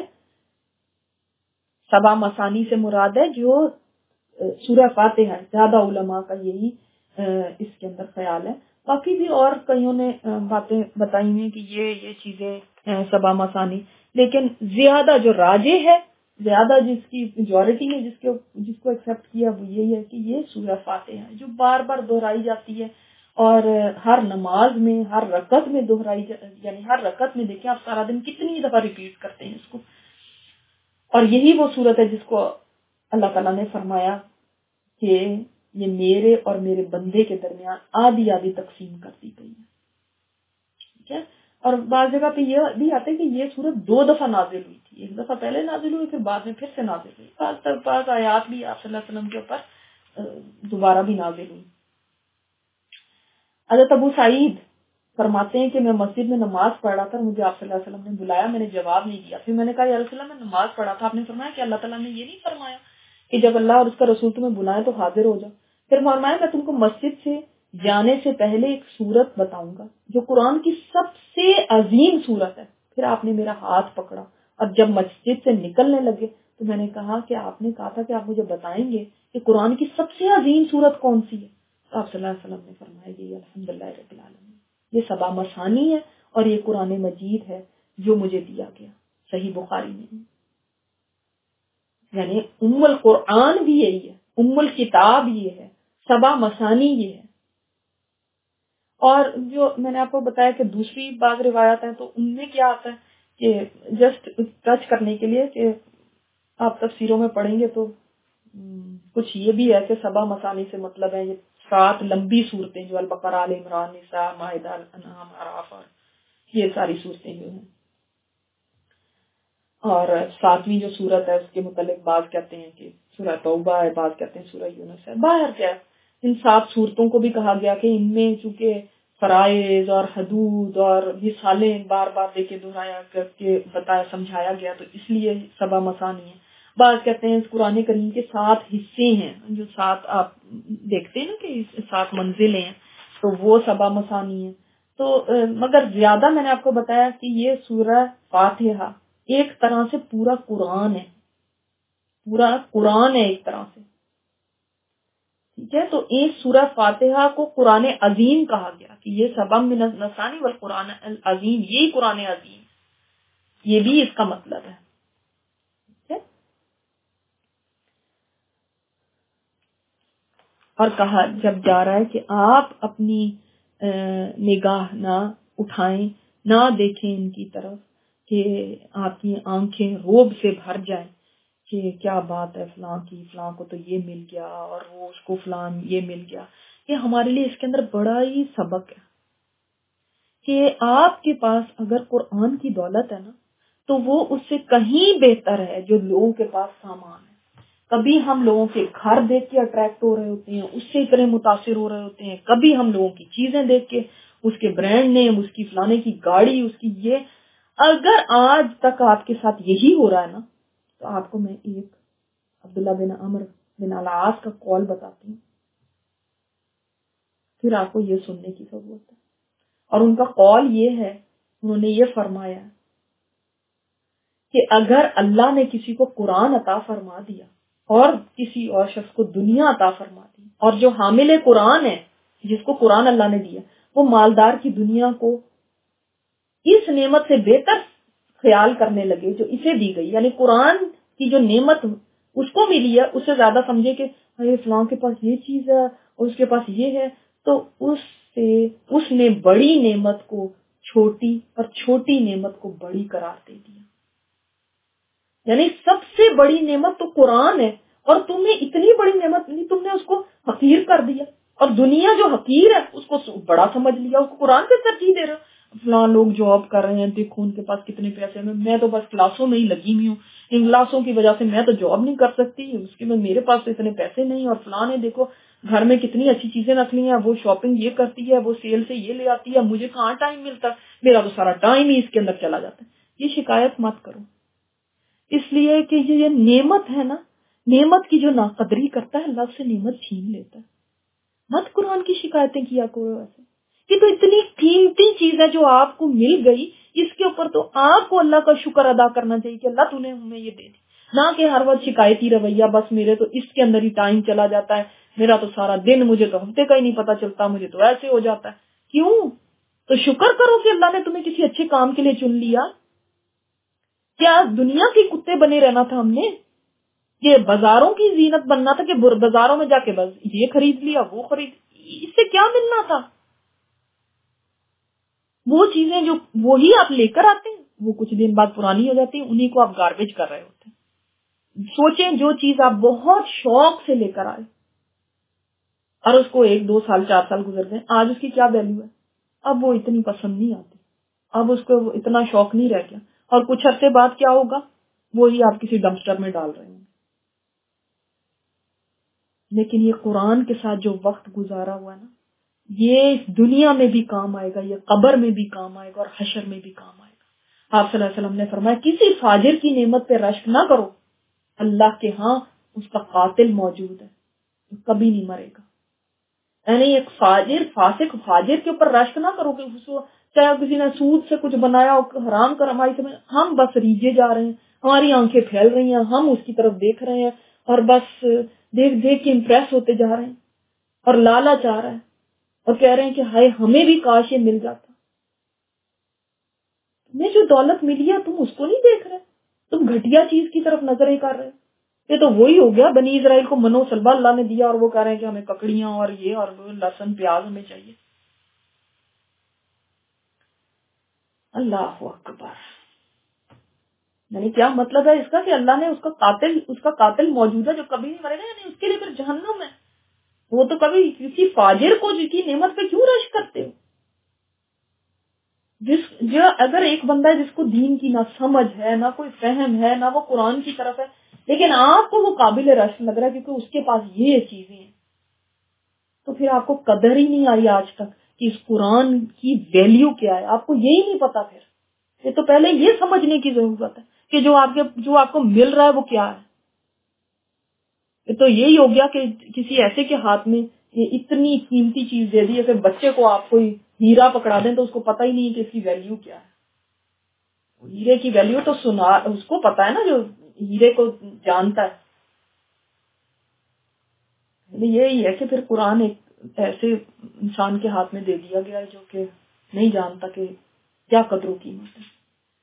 سبا مثانی سے مراد ہے جو سورہ فاتحہ ہے. زیادہ علماء کا یہی اس کے اندر خیال ہے. باقی بھی اور کئیوں نے باتیں بتائی ہیں کہ یہ یہ چیزیں سبا مثانی، لیکن زیادہ جو راجح ہے، زیادہ جس کی میجورٹی نے جس کے جس کو ایکسپٹ کیا وہ یہی ہے کہ یہ سورہ فاتحہ ہے جو بار بار دہرائی جاتی ہے اور ہر نماز میں، ہر رکعت میں دہرائی، یعنی ہر رکعت میں دیکھیں آپ سارا دن کتنی دفعہ ریپیٹ کرتے ہیں اس کو. اور یہی وہ صورت ہے جس کو اللہ تعالیٰ نے فرمایا کہ یہ میرے اور میرے بندے کے درمیان آدھی آدھی تقسیم کر دی گئی ہے. ٹھیک ہے، اور بعض جگہ پہ یہ بھی آتا ہے کہ یہ صورت دو دفعہ نازل ہوئی تھی، ایک دفعہ پہلے نازل ہوئی پھر بعد میں پھر سے نازل ہوئی. بعض تک بعض آیات بھی آپ صلی اللہ علیہ وسلم کے اوپر دوبارہ بھی نازل ہوئی. حضرت ابو سعید فرماتے ہیں کہ میں مسجد میں نماز پڑھ رہا تھا، مجھے آپ صلی اللہ علیہ وسلم نے بلایا، میں نے جواب نہیں دیا. پھر میں نے کہا یا رسول اللہ میں نماز پڑھا تھا. آپ نے فرمایا کہ اللہ تعالیٰ نے یہ نہیں فرمایا کہ جب اللہ اور اس کا رسول تمہیں بلائے تو حاضر ہو جاؤ؟ پھر فرمایا میں تم کو مسجد سے جانے سے پہلے ایک سورت بتاؤں گا جو قرآن کی سب سے عظیم سورت ہے. پھر آپ نے میرا ہاتھ پکڑا اور جب مسجد سے نکلنے لگے تو میں نے کہا کہ آپ نے کہا تھا کہ آپ مجھے بتائیں گے کہ قرآن کی سب سے عظیم سورت کون سی ہے. تو آپ صلی اللہ علیہ وسلم نے فرمایا یہ الحمدللہ رب العالمین، یہ سبا مثانی ہے اور یہ قرآن مجید ہے جو مجھے دیا گیا. صحیح بخاری میں، یعنی ام القرآن بھی یہی ہے، ام الکتاب یہ ہے، سبا مثانی یہ ہے. اور جو میں نے آپ کو بتایا کہ دوسری بعض روایات ہیں تو ان میں کیا آتا ہے کہ جسٹ ٹچ کرنے کے لیے کہ آپ تفسیروں میں پڑھیں گے تو کچھ یہ بھی ہے کہ سبا مثانی سے مطلب ہے یہ سات لمبی صورتیں جو البقرہ، آل عمران، نساء، مائدہ، انعام، اعراف اور یہ ساری صورتیں جو ہیں، اور ساتویں جو صورت ہے اس کے متعلق بعض کہتے ہیں کہ سورہ توبہ ہے، بعض کہتے ہیں سورہ یونس ہے. باہر کیا ان سات صورتوں کو بھی کہا گیا کہ ان میں چونکہ فرائض اور حدود اور مثالیں بار بار دے کے دہرایا کر کے بتایا سمجھایا گیا تو اس لیے سبا مثانی ہے. بعض کہتے ہیں اس قرآن کریم کے سات حصے ہیں، جو سات آپ دیکھتے ہیں نا کہ سات منزلیں ہیں تو وہ سبا مثانی ہے. تو مگر زیادہ میں نے آپ کو بتایا کہ یہ سورہ فاتحہ ایک طرح سے پورا قرآن ہے، پورا قرآن ہے ایک طرح سے، ٹھیک ہے. تو ایک سورہ فاتحہ کو قرآن عظیم کہا گیا کہ یہ سبا من النسانی والقرآن العظیم، یہی قرآن عظیم، یہ بھی اس کا مطلب ہے. اور کہا جب جا رہا ہے کہ آپ اپنی نگاہ نہ اٹھائیں، نہ دیکھیں ان کی طرف کہ آپ کی آنکھیں روب سے بھر جائیں کہ کیا بات ہے فلاں کی، فلاں کو تو یہ مل گیا اور وہ اس کو فلاں یہ مل گیا. یہ ہمارے لیے اس کے اندر بڑا ہی سبق ہے کہ آپ کے پاس اگر قرآن کی دولت ہے نا تو وہ اس سے کہیں بہتر ہے جو لوگوں کے پاس سامان ہے. کبھی ہم لوگوں کے گھر دیکھ کے اٹریکٹ ہو رہے ہوتے ہیں، اس سے اتنے متاثر ہو رہے ہوتے ہیں، کبھی ہم لوگوں کی چیزیں دیکھ کے، اس کے برانڈ نیم، اس کی فلانے کی گاڑی، اس کی یہ. اگر آج تک آپ کے ساتھ یہی ہو رہا ہے نا تو آپ کو میں ایک عبداللہ بن عمرو بن العاص کا قول بتاتی ہوں، پھر آپ کو یہ سننے کی ضرورت ہے. اور ان کا قول یہ ہے، انہوں نے یہ فرمایا کہ اگر اللہ نے کسی کو قرآن عطا فرما دیا اور کسی اور شخص کو دنیا عطا فرما دی، اور جو حامل قرآن ہے جس کو قرآن اللہ نے دیا وہ مالدار کی دنیا کو اس نعمت سے بہتر خیال کرنے لگے جو اسے دی گئی، یعنی قرآن کی جو نعمت اس کو ملی ہے اس سے زیادہ سمجھے کہ فلاں کے پاس یہ چیز ہے اور اس کے پاس یہ ہے، تو اس سے اس نے بڑی نعمت کو چھوٹی اور چھوٹی نعمت کو بڑی قرار دے دیا. یعنی سب سے بڑی نعمت تو قرآن ہے اور تم نے اتنی بڑی نعمت ملی، تم نے اس کو حقیر کر دیا، اور دنیا جو حقیر ہے اس کو بڑا سمجھ لیا، اس کو قرآن سے ترجیح دے رہا. فلاں لوگ جاب کر رہے ہیں، دیکھو ان کے پاس کتنے پیسے ہیں، میں تو بس کلاسوں میں ہی لگی ہوئی ہوں، ان کلاسوں کی وجہ سے میں تو جاب نہیں کر سکتی، اس کے بعد میرے پاس تو اتنے پیسے نہیں، اور فلاں نے دیکھو گھر میں کتنی اچھی چیزیں رکھ لی ہیں، وہ شاپنگ یہ کرتی ہے، وہ سیل سے یہ لے آتی ہے، مجھے کہاں ٹائم ملتا، میرا تو سارا ٹائم ہی اس کے اندر چلا جاتا ہے. یہ شکایت مت کرو، اس لیے کہ یہ نعمت ہے نا، نعمت کی جو ناقدری کرتا ہے اللہ سے نعمت چھین لیتا ہے. مت قرآن کی شکایتیں کیا کرو ایسے، یہ تو اتنی قیمتی چیز ہے جو آپ کو مل گئی، اس کے اوپر تو آپ کو اللہ کا شکر ادا کرنا چاہیے کہ اللہ تو نے ہمیں یہ دے دی، نہ کہ ہر وقت شکایتی رویہ، بس میرے تو اس کے اندر ہی ٹائم چلا جاتا ہے، میرا تو سارا دن، مجھے تو ہفتے کا ہی نہیں پتا چلتا، مجھے تو ایسے ہو جاتا ہے. کیوں؟ تو شکر کرو کہ اللہ نے تمہیں کسی اچھے کام کے لیے چن لیا. کیا دنیا کے کتے بنے رہنا تھا ہم نے؟ یہ بازاروں کی زینت بننا تھا کہ بازاروں میں جا کے بس یہ خرید لیا وہ خرید، اس سے کیا ملنا تھا؟ وہ چیزیں جو وہی آپ لے کر آتے ہیں وہ کچھ دن بعد پرانی ہو جاتی ہیں، انہیں کو آپ گاربیج کر رہے ہوتے ہیں. سوچیں جو چیز آپ بہت شوق سے لے کر آئے اور اس کو ایک دو سال چار سال گزر گئے، آج اس کی کیا ویلیو ہے؟ اب وہ اتنی پسند نہیں آتی، اب اس کو اتنا شوق نہیں رہ گیا، اور کچھ عرصے بعد کیا ہوگا؟ وہی آپ کسی ڈمپسٹر میں ڈال رہے ہیں. لیکن یہ قرآن کے ساتھ جو وقت گزارا ہوا نا، یہ اس دنیا میں بھی کام آئے گا، یہ قبر میں بھی کام آئے گا اور حشر میں بھی کام آئے گا. آپ صلی اللہ علیہ وسلم نے فرمایا کسی فاجر کی نعمت پہ رشک نہ کرو، اللہ کے ہاں اس کا قاتل موجود ہے، کبھی نہیں مرے گا. یعنی ایک فاجر فاسق فاجر کے اوپر رشک نہ کرو کہ اس کو چاہے کسی نے سود سے کچھ بنایا ہو، حرام کر ہماری سمجھ، ہم بس ریجے جا رہے ہیں، ہماری آنکھیں پھیل رہی ہیں، ہم اس کی طرف دیکھ رہے ہیں اور بس دیکھ دیکھ کے امپریس ہوتے جا رہے ہیں اور لالچ آ رہا ہے اور کہہ رہے ہیں کہ ہائے ہمیں بھی کاش یہ مل جاتا. تمہیں جو دولت ملی ہے تم اس کو نہیں دیکھ رہے، تم گھٹیا چیز کی طرف نظریں کر رہے. یہ تو وہی ہو گیا، بنی اسرائیل کو منو سلبہ اللہ نے دیا اور وہ کہہ رہے ہیں کہ ہمیں ککڑیاں اور یہ اور وہ لہسن پیاز ہمیں چاہیے. اللہ اکبر. یعنی کیا مطلب ہے اس کا کہ اللہ نے اس کا قاتل اس کا قاتل موجود ہے جو کبھی نہیں مرے گا، یعنی اس کے لیے پھر جہنم ہے، وہ تو کبھی کسی فاجر کو جس کی نعمت پہ کیوں رش کرتے ہو؟ جس جو اگر ایک بندہ ہے جس کو دین کی نہ سمجھ ہے، نہ کوئی فہم ہے، نہ وہ قرآن کی طرف ہے، لیکن آپ کو وہ قابل رشک لگ رہا ہے کیونکہ اس کے پاس یہ چیزیں ہیں، تو پھر آپ کو قدر ہی نہیں آئی آج تک کہ اس قرآن کی ویلیو کیا ہے، آپ کو یہی نہیں پتا۔ پھر یہ تو پہلے یہ سمجھنے کی ضرورت ہے کہ جو آپ کے جو آپ کو مل رہا ہے وہ کیا ہے۔ یہ تو یہی ہو گیا کہ کسی ایسے کے ہاتھ میں یہ اتنی قیمتی چیز دے دی ہے کہ بچے کو آپ کوئی ہیرا پکڑا دیں تو اس کو پتہ ہی نہیں کہ اس کی ویلیو کیا ہے۔ ہیرے کی ویلیو تو سنا اس کو پتا ہے نا جو ہیرے کو جانتا ہے۔ یہی ہے کہ پھر قرآن ایک ایسے انسان کے ہاتھ میں دے دیا گیا ہے جو کہ نہیں جانتا کہ کیا قدر و قیمت ہے۔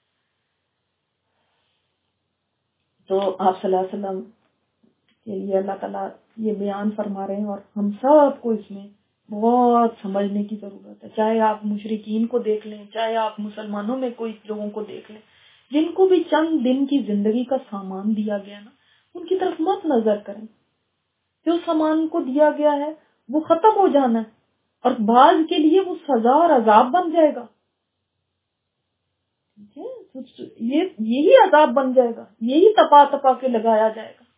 تو آپ صلی اللہ علیہ وسلم کے لیے اللہ تعالیٰ یہ بیان فرما رہے ہیں، اور ہم سب کو اس میں بہت سمجھنے کی ضرورت ہے۔ چاہے آپ مشرکین کو دیکھ لیں، چاہے آپ مسلمانوں میں کوئی لوگوں کو دیکھ لیں، جن کو بھی چند دن کی زندگی کا سامان دیا گیا نا، ان کی طرف مت نظر کریں۔ جو سامان کو دیا گیا ہے وہ ختم ہو جانا ہے، اور بعض کے لیے وہ سزا اور عذاب بن جائے گا۔ یہ یہی عذاب بن جائے گا، یہی تپا تپا کے لگایا جائے گا۔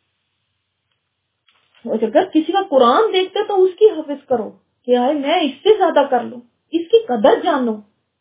اگر کسی کا قرآن دیکھتے تو اس کی حفظ کرو کہ آئے میں اس سے زیادہ کر لوں، اس کی قدر جانو۔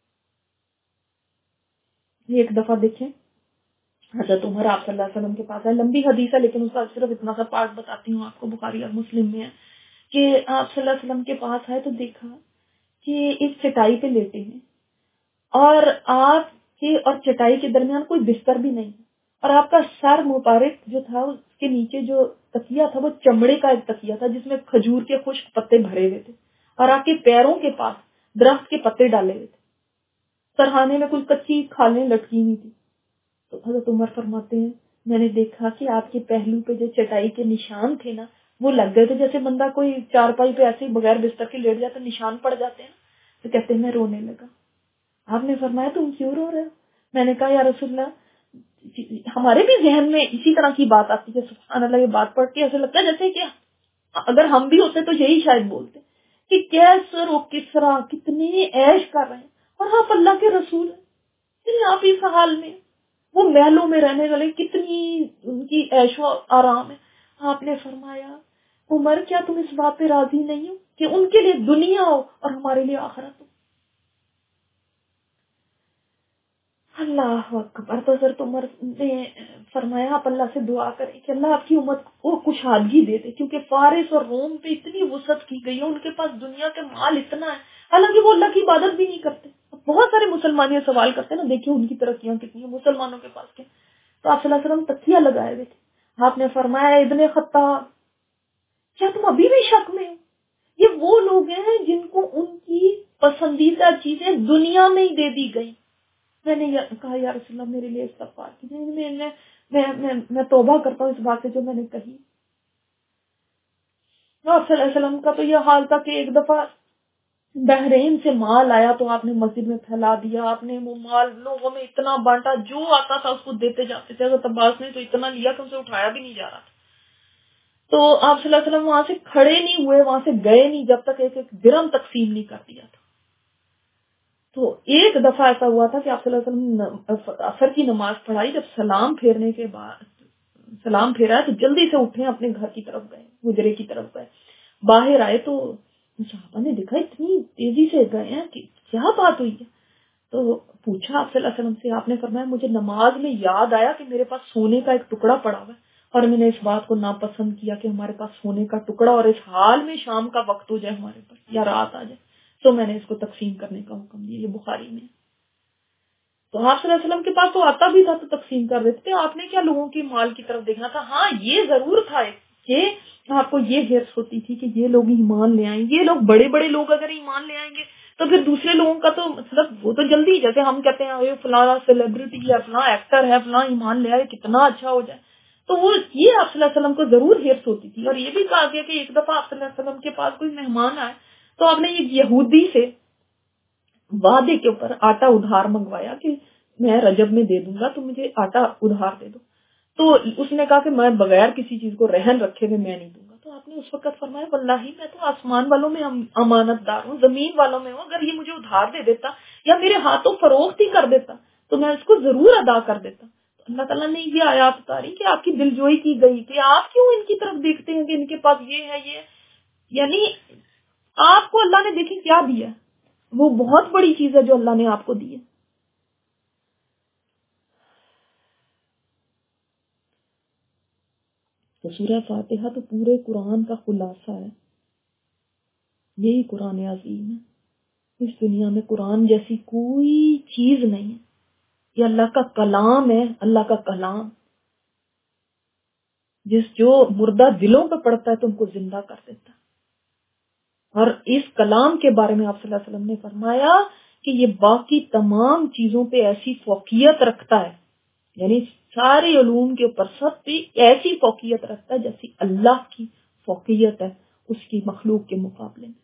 ایک دفعہ دیکھیں حضرت عمر آپ صلی اللہ علیہ وسلم کے پاس ہے، لمبی حدیث ہے لیکن اس کا صرف اتنا سا پارٹ بتاتی ہوں آپ کو، بخاری اور مسلم میں ہے کہ آپ صلی اللہ علیہ وسلم کے پاس آئے تو دیکھا کہ ایک چٹائی پہ لیٹے ہیں، اور آپ کے اور چٹائی کے درمیان کوئی بستر بھی نہیں، اور آپ کا سر مبارک جو تھا اس کے نیچے جو تکیہ تھا وہ چمڑے کا ایک تکیہ تھا جس میں کھجور کے خشک پتے بھرے ہوئے تھے، اور آپ کے پیروں کے پاس درخت کے پتے ڈالے ہوئے تھے، سرہانے میں کچھ کچی کھالیں لٹکی ہوئی تھی۔ تو حضرت عمر فرماتے ہیں میں نے دیکھا کہ آپ کے پہلو پہ جو چٹائی کے نشان تھے نا وہ لگ گئے تھے، جیسے بندہ کوئی چارپائی پہ ایسے ہی بغیر بستر کے لیٹ جاتا نشان پڑ جاتے ہیں۔ تو کہتے ہیں میں رونے لگا۔ آپ نے فرمایا تم کیوں رو رہے ہو؟ میں نے کہا یا رسول اللہ، ہمارے بھی ذہن میں اسی طرح کی بات آتی ہے، سبحان اللہ، یہ بات پڑھ کے ایسا لگتا ہے جیسے کہ اگر ہم بھی ہوتے تو یہی شاید بولتے کہ کیسر و کسرا کتنے عیش کر رہے ہیں اور آپ اللہ کے رسول ہیں، آپ اس حال میں، وہ محلوں میں رہنے والے کتنی ان کی عیش و آرام ہے۔ آپ نے فرمایا عمر کیا تم اس بات پہ راضی نہیں ہو کہ ان کے لیے دنیا ہو اور ہمارے لیے آخرت ہو؟ اللہ اکبر۔ تو حضرت عمر نے فرمایا آپ اللہ سے دعا کریں کہ اللہ آپ کی امت کو کشادگی دے دے، کیونکہ فارس اور روم پہ اتنی وسعت کی گئی ہے، ان کے پاس دنیا کے مال اتنا ہے، حالانکہ وہ اللہ کی عبادت بھی نہیں کرتے۔ بہت سارے مسلمان یہ سوال کرتے ہیں نا، دیکھیے ان کی ترقیاں کتنی ہیں، مسلمانوں کے پاس کیا؟ تو آپ صلی اللہ علیہ وسلم تکیہ لگائے ہوئے تھے، آپ نے فرمایا ابن خطاب کیا تم ابھی بھی شک میں ہو؟ یہ وہ لوگ ہیں جن کو ان کی پسندیدہ چیزیں دنیا میں ہی دے دی گئی۔ میں نے کہا یا رسول اللہ میرے لیے استغفار کیجیے، میں میں میں میں میں توبہ کرتا ہوں اس بات سے جو میں نے کہی۔ آپ صلی اللہ علیہ وسلم کا تو یہ حال تھا کہ ایک دفعہ بحرین سے مال آیا تو آپ نے مسجد میں پھیلا دیا، آپ نے وہ مال لوگوں میں اتنا بانٹا، جو آتا تھا اس کو دیتے جاتے تھے۔ حضرت عباس نے تو اتنا لیا کہ اسے اٹھایا بھی نہیں جا رہا تھا۔ تو آپ صلی اللہ علیہ وسلم وہاں سے کھڑے نہیں ہوئے، وہاں سے گئے نہیں جب تک ایک ایک درہم تقسیم نہیں کر دیا تھا۔ تو ایک دفعہ ایسا ہوا تھا کہ آپ صلی اللہ علیہ وسلم عصر کی نماز پڑھائی، جب سلام پھیرنے کے بعد سلام پھیرا تو جلدی سے اٹھے، اپنے گھر کی طرف گئے، حجرے کی طرف گئے، باہر آئے تو صحابہ نے دیکھا اتنی تیزی سے گئے ہیں کہ کیا بات ہوئی ہے۔ تو پوچھا آپ صلی اللہ علیہ وسلم سے، آپ نے فرمایا مجھے نماز میں یاد آیا کہ میرے پاس سونے کا ایک ٹکڑا پڑا ہوا ہے، اور میں نے اس بات کو ناپسند کیا کہ ہمارے پاس سونے کا ٹکڑا اور اس حال میں شام کا وقت ہو جائے ہمارے پاس یا رات آ جائے، تو میں نے اس کو تقسیم کرنے کا حکم دیا۔ یہ بخاری میں۔ تو آپ صلی اللہ علیہ وسلم کے پاس تو آتا بھی تھا تو تقسیم کر دیتے تھے، آپ نے کیا لوگوں کی مال کی طرف دیکھنا تھا؟ ہاں یہ ضرور تھا کہ آپ کو یہ حرص ہوتی تھی کہ یہ لوگ ایمان لے آئیں گے، یہ لوگ بڑے بڑے لوگ اگر ایمان لے آئیں گے تو پھر دوسرے لوگوں کا تو مطلب وہ تو جلدی، جیسے ہم کہتے ہیں فلاں سیلیبریٹی یا فلاں ایکٹر ہے، فلاں ایمان لے آئے کتنا اچھا ہو جائے، تو وہ یہ آپ صلی اللہ علیہ وسلم کو ضرور حرص ہوتی تھی۔ اور یہ بھی کہا گیا کہ ایک دفعہ آپ صلی اللہ علیہ وسلم کے پاس کوئی مہمان آئے تو آپ نے ایک یہودی سے وعدے کے اوپر آٹا ادھار منگوایا کہ میں رجب میں دے دوں گا، تو مجھے آٹا ادھار دے دو. تو اس نے کہا کہ میں بغیر کسی چیز کو رہن رکھے ہوئے میں نہیں دوں گا. تو آپ نے اس وقت فرمایا واللہ میں تو آسمان والوں میں امانت دار ہوں، زمین والوں میں ہوں، اگر یہ مجھے ادھار دے دیتا یا میرے ہاتھوں فروخت ہی کر دیتا تو میں اس کو ضرور ادا کر دیتا. تو اللہ تعالیٰ نے یہ آیات اتاری کہ آپ کی دل جوئی کی گئی کہ آپ کیوں ان کی طرف دیکھتے ہیں کہ ان کے پاس یہ ہے یہ، یعنی آپ کو اللہ نے دیکھیں کیا دیا، وہ بہت بڑی چیز ہے جو اللہ نے آپ کو دی ہے. تو سورہ فاتحہ تو پورے قرآن کا خلاصہ ہے. یہی قرآن عظیم ہے. اس دنیا میں قرآن جیسی کوئی چیز نہیں ہے. یہ اللہ کا کلام ہے، اللہ کا کلام جس جو مردہ دلوں پہ پڑتا ہے تو ان کو زندہ کر دیتا ہے. اور اس کلام کے بارے میں آپ صلی اللہ علیہ وسلم نے فرمایا کہ یہ باقی تمام چیزوں پہ ایسی فوقیت رکھتا ہے، یعنی سارے علوم کے اوپر سب پہ ایسی فوقیت رکھتا ہے جیسی اللہ کی فوقیت ہے اس کی مخلوق کے مقابلے میں.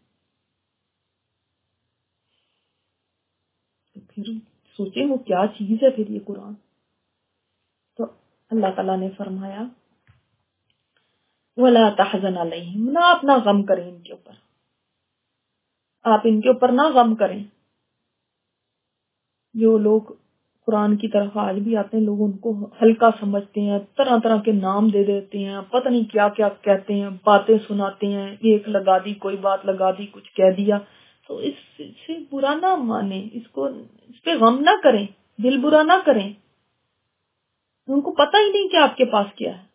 تو پھر سوچیں وہ کیا چیز ہے پھر یہ قرآن. تو اللہ تعالیٰ نے فرمایا وَلَا تَحْزَنْ عَلَيْهِمْ، نہ اپنا غم کریں ان کے اوپر، آپ ان کے اوپر نہ غم کریں. جو لوگ قرآن کی طرف آج بھی آتے ہیں لوگ ان کو ہلکا سمجھتے ہیں، طرح طرح کے نام دے دیتے ہیں، پتہ نہیں کیا کیا کہتے ہیں، باتیں سناتے ہیں، ایک لگا دی کوئی بات لگا دی کچھ کہہ دیا. تو اس سے برا نہ مانیں، اس کو اس پہ غم نہ کریں، دل برا نہ کریں. ان کو پتہ ہی نہیں کہ آپ کے پاس کیا ہے.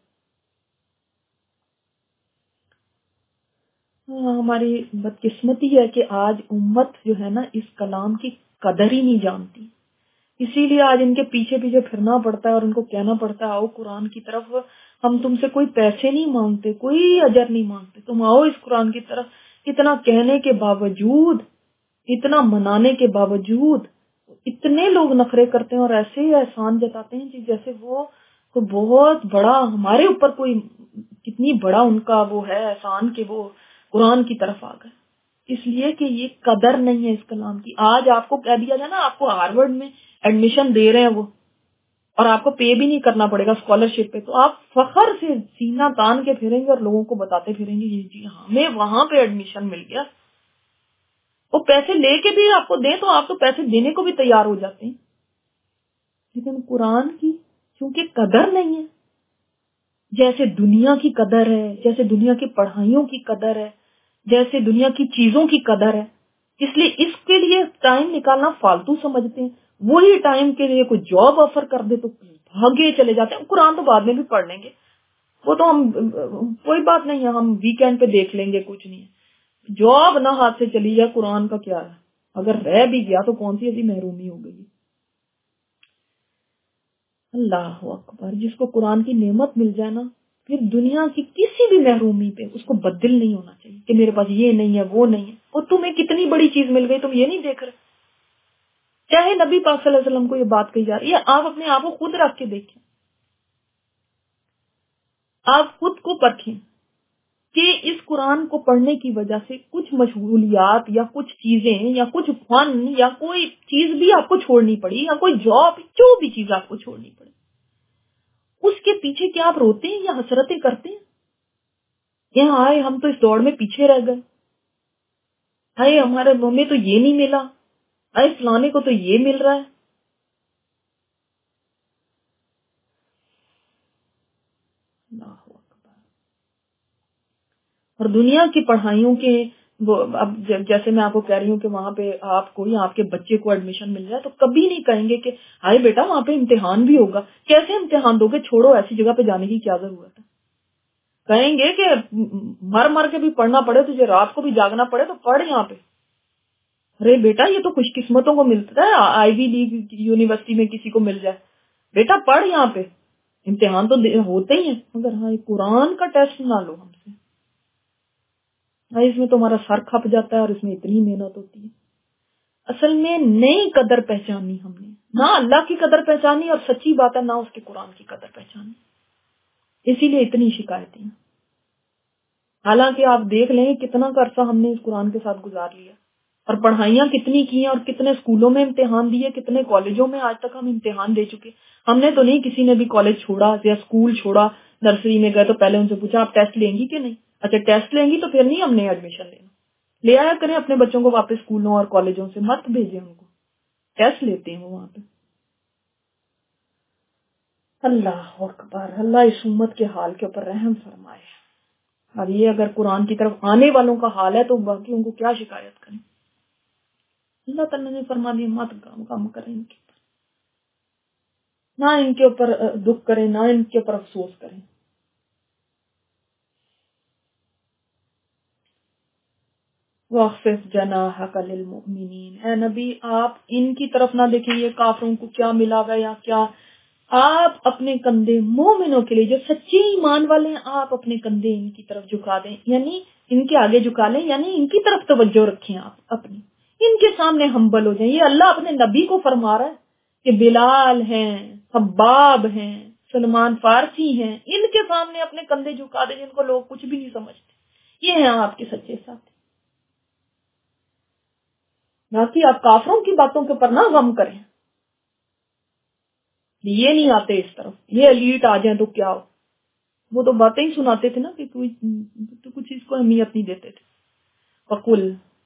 ہاں، ہماری بدقسمتی ہے کہ آج امت جو ہے نا اس کلام کی قدر ہی نہیں جانتی. اسی لیے آج ان کے پیچھے پیچھے پھرنا پڑتا ہے اور ان کو کہنا پڑتا ہے آؤ قرآن کی طرف، ہم تم سے کوئی پیسے نہیں مانگتے، کوئی اجر نہیں مانگتے، تم آؤ اس قرآن کی طرف. اتنا کہنے کے باوجود، اتنا منانے کے باوجود اتنے لوگ نخرے کرتے ہیں اور ایسے ہی احسان جتاتے ہیں جیسے وہ کوئی بہت بڑا ہمارے اوپر کوئی کتنی بڑا ان کا وہ ہے احسان کہ وہ قرآن کی طرف آ گئے. اس لیے کہ یہ قدر نہیں ہے اس کلام کی. آج آپ کو کہہ دیا جائے نا آپ کو ہارورڈ میں ایڈمیشن دے رہے ہیں وہ، اور آپ کو پے بھی نہیں کرنا پڑے گا اسکالرشپ پہ، تو آپ فخر سے سینہ تان کے پھریں گے اور لوگوں کو بتاتے پھریں گے جی جی ہمیں وہاں پہ ایڈمیشن مل گیا. وہ پیسے لے کے بھی آپ کو دیں تو آپ تو پیسے دینے کو بھی تیار ہو جاتے ہیں. لیکن قرآن کی چونکہ قدر نہیں ہے، جیسے دنیا کی قدر ہے، جیسے دنیا کی پڑھائیوں کی قدر ہے، جیسے دنیا کی چیزوں کی قدر ہے، اس لیے اس کے لیے ٹائم نکالنا فالتو سمجھتے ہیں. وہی ٹائم کے لیے کوئی جاب آفر کر دے تو بھاگے چلے جاتے ہیں. قرآن تو بعد میں بھی پڑھ لیں گے، وہ تو ہم کوئی بات نہیں ہے، ہم ویکینڈ پہ دیکھ لیں گے، کچھ نہیں ہے. جاب نہ ہاتھ سے چلی جائے قرآن کا کیا ہے، اگر رہ بھی گیا تو کون سی ایسی محرومی ہو گئی. اللہ اکبر. جس کو قرآن کی نعمت مل جائے نا پھر دنیا کی کسی بھی محرومی پہ اس کو بدل نہیں ہونا چاہیے کہ میرے پاس یہ نہیں ہے وہ نہیں ہے. اور تمہیں کتنی بڑی چیز مل گئی تم یہ نہیں دیکھ رہے. چاہے نبی پاک صلی اللہ علیہ وسلم کو یہ بات کہی جا رہی ہے، آپ اپنے آپ کو خود رکھ کے دیکھیں، آپ خود کو پرکھیں کہ اس قرآن کو پڑھنے کی وجہ سے کچھ مشغولیات یا کچھ چیزیں یا کچھ فن یا کوئی چیز بھی آپ کو چھوڑنی پڑی یا کوئی جاب جو بھی چیز آپ کو چھوڑنی پڑی، اس کے پیچھے کیا آپ روتے ہیں یا حسرتیں کرتے ہیں؟ یہاں آئے ہم تو اس دوڑ میں پیچھے رہ گئے، آئے ہمارے ہمیں تو یہ نہیں ملا، آئے فلانے کو تو یہ مل رہا ہے. اور دنیا کی پڑھائیوں کے اب جیسے میں آپ کو کہہ رہی ہوں کہ وہاں پہ آپ کو یا آپ کے بچے کو ایڈمیشن مل جائے تو کبھی نہیں کہیں گے کہ ہائے بیٹا وہاں پہ امتحان بھی ہوگا. کیسے امتحان دو گے، چھوڑو ایسی جگہ پہ جانے کی کیا ضرورت ہے. کہیں گے کہ مر مر کے بھی پڑھنا پڑے، تجھے رات کو بھی جاگنا پڑے تو پڑھ یہاں پہ. ارے بیٹا یہ تو خوش قسمتوں کو ملتا ہے، آئی وی لیگ یونیورسٹی میں کسی کو مل جائے. بیٹا پڑھ یہاں پہ، امتحان تو ہوتے ہی ہیں، مگر ہاں قرآن کا ٹیسٹ نہ لو ہم سے، اس میں تمہارا سر کھپ جاتا ہے اور اس میں اتنی محنت ہوتی ہے. اصل میں نئی قدر پہچانی ہم نے، نہ اللہ کی قدر پہچانی اور سچی بات ہے نہ اس کے قرآن کی قدر پہچانی، اسی لیے اتنی شکایتیں. حالانکہ آپ دیکھ لیں کتنا عرصہ ہم نے اس قرآن کے ساتھ گزار لیا، اور پڑھائیاں کتنی کی ہیں اور کتنے اسکولوں میں امتحان دیے, کتنے کالجوں میں آج تک ہم امتحان دے چکے. ہم نے تو نہیں کسی نے بھی کالج چھوڑا یا اسکول چھوڑا, نرسری میں گئے تو پہلے ان سے پوچھا آپ ٹیسٹ لیں گی کہ نہیں, اچھا ٹیسٹ لیں گی تو پھر نہیں ہم نے ایڈمیشن لینا. لے آیا کریں اپنے بچوں کو واپس اسکولوں اور کالجوں سے, مت بھیجیں ان کو, ٹیسٹ لیتے ہیں وہ وہاں پہ. اللہ اکبر, اللہ اس امت کے حال کے اوپر رحم فرمائے. اور یہ اگر قرآن کی طرف آنے والوں کا حال ہے تو باقی ان کو کیا شکایت کریں. اللہ تعالیٰ نے فرما دیا مت کام کریں ان کے اوپر, نہ ان کے اوپر دکھ کریں, نہ ان کے اوپر افسوس کریں. وَاخْفِضْ جَنَاحَكَ لِلْمُؤْمِنِينَ, اے نبی آپ ان کی طرف نہ دیکھیں یہ کافروں کو کیا ملا گا یا کیا, آپ اپنے کندھے مومنوں کے لیے جو سچے ایمان والے ہیں آپ اپنے کندھے ان کی طرف جھکا دیں, یعنی ان کے آگے جھکا لیں, یعنی ان کی طرف توجہ رکھیں, آپ اپنی ان کے سامنے ہمبل ہو جائیں. یہ اللہ اپنے نبی کو فرما رہا ہے کہ بلال ہیں, خباب ہیں, سلمان فارسی ہیں, ان کے سامنے اپنے کندھے جھکا دیں جن کو لوگ کچھ بھی نہیں سمجھتے. یہ ہیں آپ کے سچے ساتھی. نہ کہ آپ کافروں کی باتوں کے اوپر نہ غم کریں, یہ نہیں آتے اس طرف, یہ ایلیٹ آ جائیں تو کیا ہو, وہ تو باتیں ہی سناتے تھے نا کہ کوئی تو کچھ چیز کو اہمیت نہیں دیتے تھے. فَقُلْ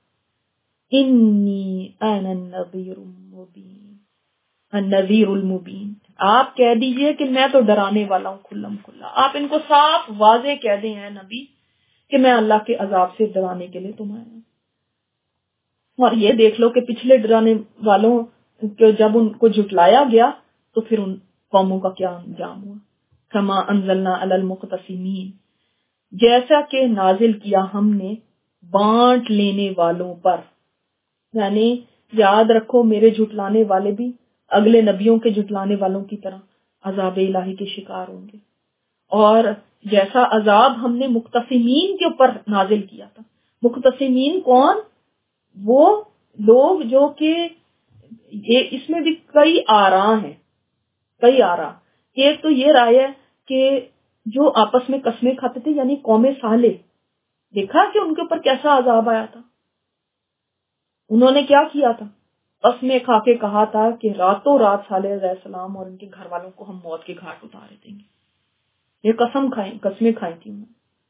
إِنِّي أَنَا النَّذِيرُ الْمُبِينُ, النذیر المبین, آپ کہہ دیجئے کہ میں تو ڈرانے والا ہوں کھلم کھلا. آپ ان کو صاف واضح کہہ دیں اے نبی کہ میں اللہ کے عذاب سے ڈرانے کے لیے تم آیا ہوں. اور یہ دیکھ لو کہ پچھلے ڈرانے والوں کو جب ان کو جھٹلایا گیا تو پھر ان قوموں کا کیا انجام ہوا. کما انزلنا علی المقتسمین, جیسا کہ نازل کیا ہم نے بانٹ لینے والوں پر. یعنی یاد رکھو میرے جھٹلانے والے بھی اگلے نبیوں کے جھٹلانے والوں کی طرح عذاب الہی کے شکار ہوں گے. اور جیسا عذاب ہم نے مقتسمین کے اوپر نازل کیا تھا. مقتسمین کون؟ وہ لوگ جو کہ یہ اس میں بھی کئی آراء ہیں, کئی آراء. ایک تو یہ رائے ہے کہ جو آپس میں قسمیں کھاتے تھے, یعنی قوم صالح, دیکھا کہ ان کے اوپر کیسا عذاب آیا تھا. انہوں نے کیا کیا تھا, قسمیں کھا کے کہا تھا کہ راتوں رات صالح علیہ السلام اور ان کے گھر والوں کو ہم موت کے گھاٹ اتارے دیں گے. یہ قسم کھائیں, قسمیں کھائی تھی انہوں نے.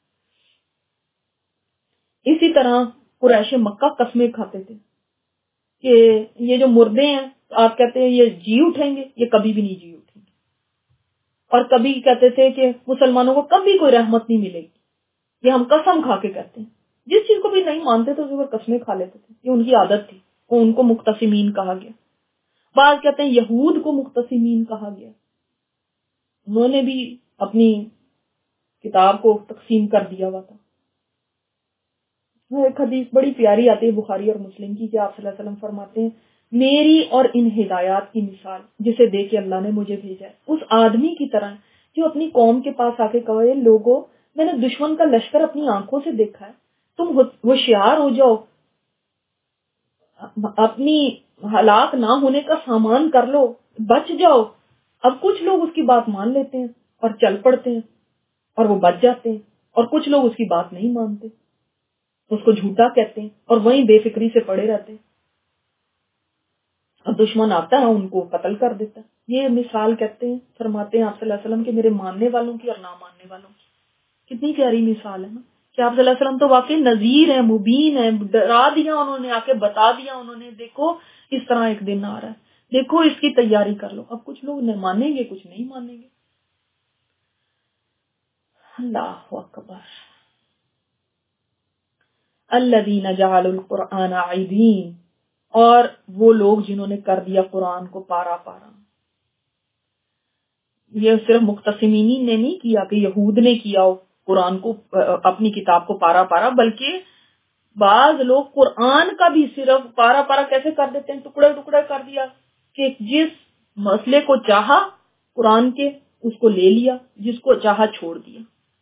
اسی طرح قریش مکہ قسمیں کھاتے تھے کہ یہ جو مردے ہیں آپ کہتے ہیں یہ جی اٹھیں گے, یہ کبھی بھی نہیں جی اٹھیں گے. اور کبھی کہتے تھے کہ مسلمانوں کو کبھی کوئی رحمت نہیں ملے گی. یہ ہم قسم کھا کے کہتے ہیں, جس چیز کو بھی نہیں مانتے تو اس پر قسمیں کھا لیتے تھے. یہ ان کی عادت تھی, وہ ان کو مقتسمین کہا گیا. بعض کہتے ہیں یہود کو مقتسمین کہا گیا, انہوں نے بھی اپنی کتاب کو تقسیم کر دیا ہوا تھا. ایک حدیث بڑی پیاری آتی ہے بخاری اور مسلم کی کہ آپ صلی اللہ علیہ وسلم فرماتے ہیں میری اور ان ہدایات کی مثال جسے دے کے اللہ نے مجھے بھیجا ہے اس آدمی کی طرح جو اپنی قوم کے پاس آ کے کہے لوگوں میں نے دشمن کا لشکر اپنی آنکھوں سے دیکھا ہے, تم ہوشیار ہو جاؤ, اپنی ہلاک نہ ہونے کا سامان کر لو, بچ جاؤ. اب کچھ لوگ اس کی بات مان لیتے ہیں اور چل پڑتے ہیں اور وہ بچ جاتے ہیں, اور کچھ لوگ اس کی بات نہیں مانتے, اس کو جھوٹا کہتے ہیں اور وہیں بے فکری سے پڑے رہتے ہیں. اور دشمن آتا ہے ان کو قتل کر دیتا ہے. یہ مثال کہتے ہیں, فرماتے ہیں آپ صلی اللہ علیہ وسلم کے میرے ماننے والوں کی اور نہ ماننے والوں کی. کتنی پیاری مثال ہے نا کہ آپ صلی اللہ علیہ وسلم تو واقعی نذیر ہیں, مبین ہیں, ڈرا دیا انہوں نے, آ کے بتا دیا انہوں نے دیکھو اس طرح ایک دن آ رہا ہے, دیکھو اس کی تیاری کر لو. اب کچھ لوگ مانیں گے کچھ نہیں مانیں گے. اللہ اکبر. الذین جعلوا القرآن عیدین, اور وہ لوگ جنہوں نے کر دیا قرآن کو پارا پارا. یہ صرف مقتسمین نے نہیں کیا کہ یہود نے کیا ہو قرآن کو اپنی کتاب کو پارا پارا, بلکہ بعض لوگ قرآن کا بھی صرف پارا پارا کیسے کر دیتے ہیں, ٹکڑے ٹکڑے کر دیا کہ جس مسئلے کو چاہا قرآن کے اس کو لے لیا, جس کو چاہا چھوڑ دیا.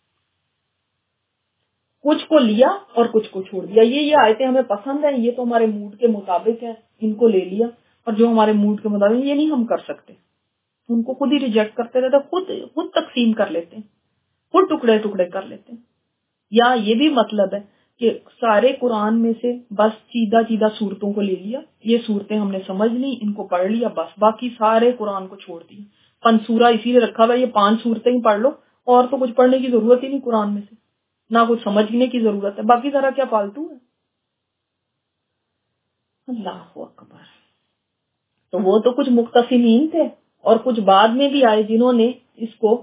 کچھ کو لیا اور کچھ کو چھوڑ دیا. یہ یہ آیتیں ہمیں پسند ہیں, یہ تو ہمارے موڈ کے مطابق ہیں, ان کو لے لیا, اور جو ہمارے موڈ کے مطابق یہ نہیں ہم کر سکتے, ان کو خود ہی ریجیکٹ کرتے رہتے, خود خود تقسیم کر لیتے ہیں, خود ٹکڑے ٹکڑے کر لیتے ہیں. یا یہ بھی مطلب ہے کہ سارے قرآن میں سے بس سیدھا سیدھا صورتوں کو لے لیا، یہ صورتیں ہم نے سمجھ لی، ان کو پڑھ لیا، بس باقی سارے قرآن کو چھوڑ دیا. پنسورا اسی لیے رکھا ہوا یہ پانچ صورتیں ہی پڑھ لو، اور تو کچھ پڑھنے کی ضرورت ہی نہیں قرآن میں سے، نہ کچھ سمجھنے کی ضرورت ہے، باقی سارا کیا فالتو ہے. اللہ اکبر. تو وہ تو کچھ مختصمین تھے اور کچھ بعد میں بھی آئے جنہوں نے اس کو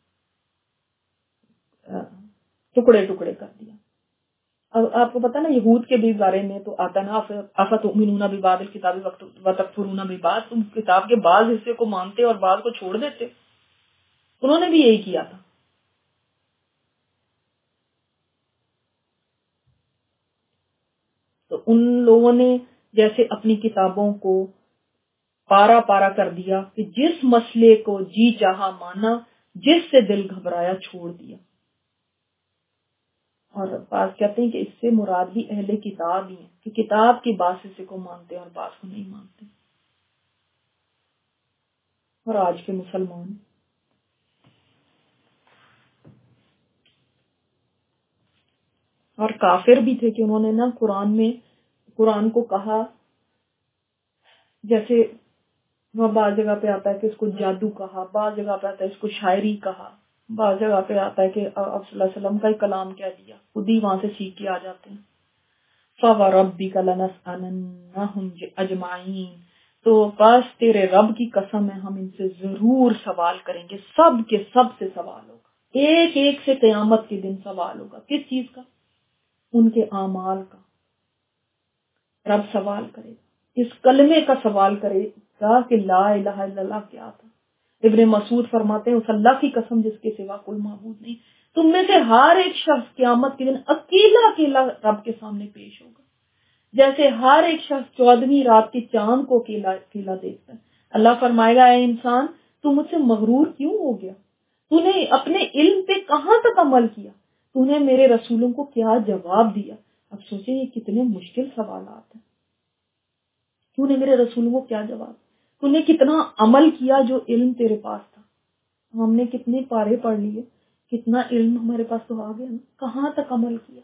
ٹکڑے ٹکڑے کر دیا. اب آپ کو پتا نا یہود کے بھی بارے میں تو آتا نا، افتؤمنون ببعض الکتاب وتکفرون ببعض، تم کتاب کے بعض حصے کو مانتے اور بعض کو چھوڑ دیتے. انہوں نے بھی یہی کیا تھا. تو ان لوگوں نے جیسے اپنی کتابوں کو پارا پارا کر دیا کہ جس مسئلے کو جی چاہا مانا، جس سے دل گھبرایا چھوڑ دیا. اور بعض کہتے ہیں کہ اس سے مراد بھی اہل کتاب ہی ہیں کہ کتاب کی بعض حصے کو مانتے ہیں اور بعض کو نہیں مانتے. اور آج کے مسلمان اور کافر بھی تھے کہ انہوں نے نا قرآن میں قرآن کو کہا، جیسے وہ بعض جگہ پہ آتا ہے کہ اس کو جادو کہا، بعض جگہ پہ آتا ہے اس کو شاعری کہا، بعض جگہ پہ آتا ہے کہ آپ صلی اللہ علیہ وسلم کا ہی کلام کہہ دیا، خود ہی وہاں سے سیکھ کے آ جاتے ہیں. فَوَرَبِّكَ لَنَسْأَلَنَّهُمْ أَجْمَعِينَ، تو بس تیرے رب کی قسم ہے ہم ان سے ضرور سوال کریں گے، سب کے سب سے سوال ہوگا، ایک ایک سے قیامت کے دن سوال ہوگا. کس چیز کا؟ ان کے اعمال کا. رب سوال کرے گا، اس کلمے کا سوال کرے گا کہ لا الہ الا اللہ کیا تھا. ابن مسعود فرماتے ہیں اس اللہ کی قسم جس کے سوا کوئی معبود نہیں، تم میں سے ہر ایک شخص قیامت کے دن اکیلا اکیلا رب کے سامنے پیش ہوگا، جیسے ہر ایک شخص چودہویں رات کے چاند کو اکیلا اکیلا دیکھتا ہے. اللہ فرمائے گا اے انسان تو مجھ سے مغرور کیوں ہو گیا، تو نے اپنے علم پہ کہاں تک عمل کیا، تو نے میرے رسولوں کو کیا جواب دیا. اب سوچیں یہ کتنے مشکل سوالات ہیں. تو نے میرے رسولوں کو کیا جواب، تو نے کتنا عمل کیا جو علم تیرے پاس تھا. ہم نے کتنے پارے پڑھ لیے، کتنا علم ہمارے پاس تو آ گیا نا، کہاں تک عمل کیا.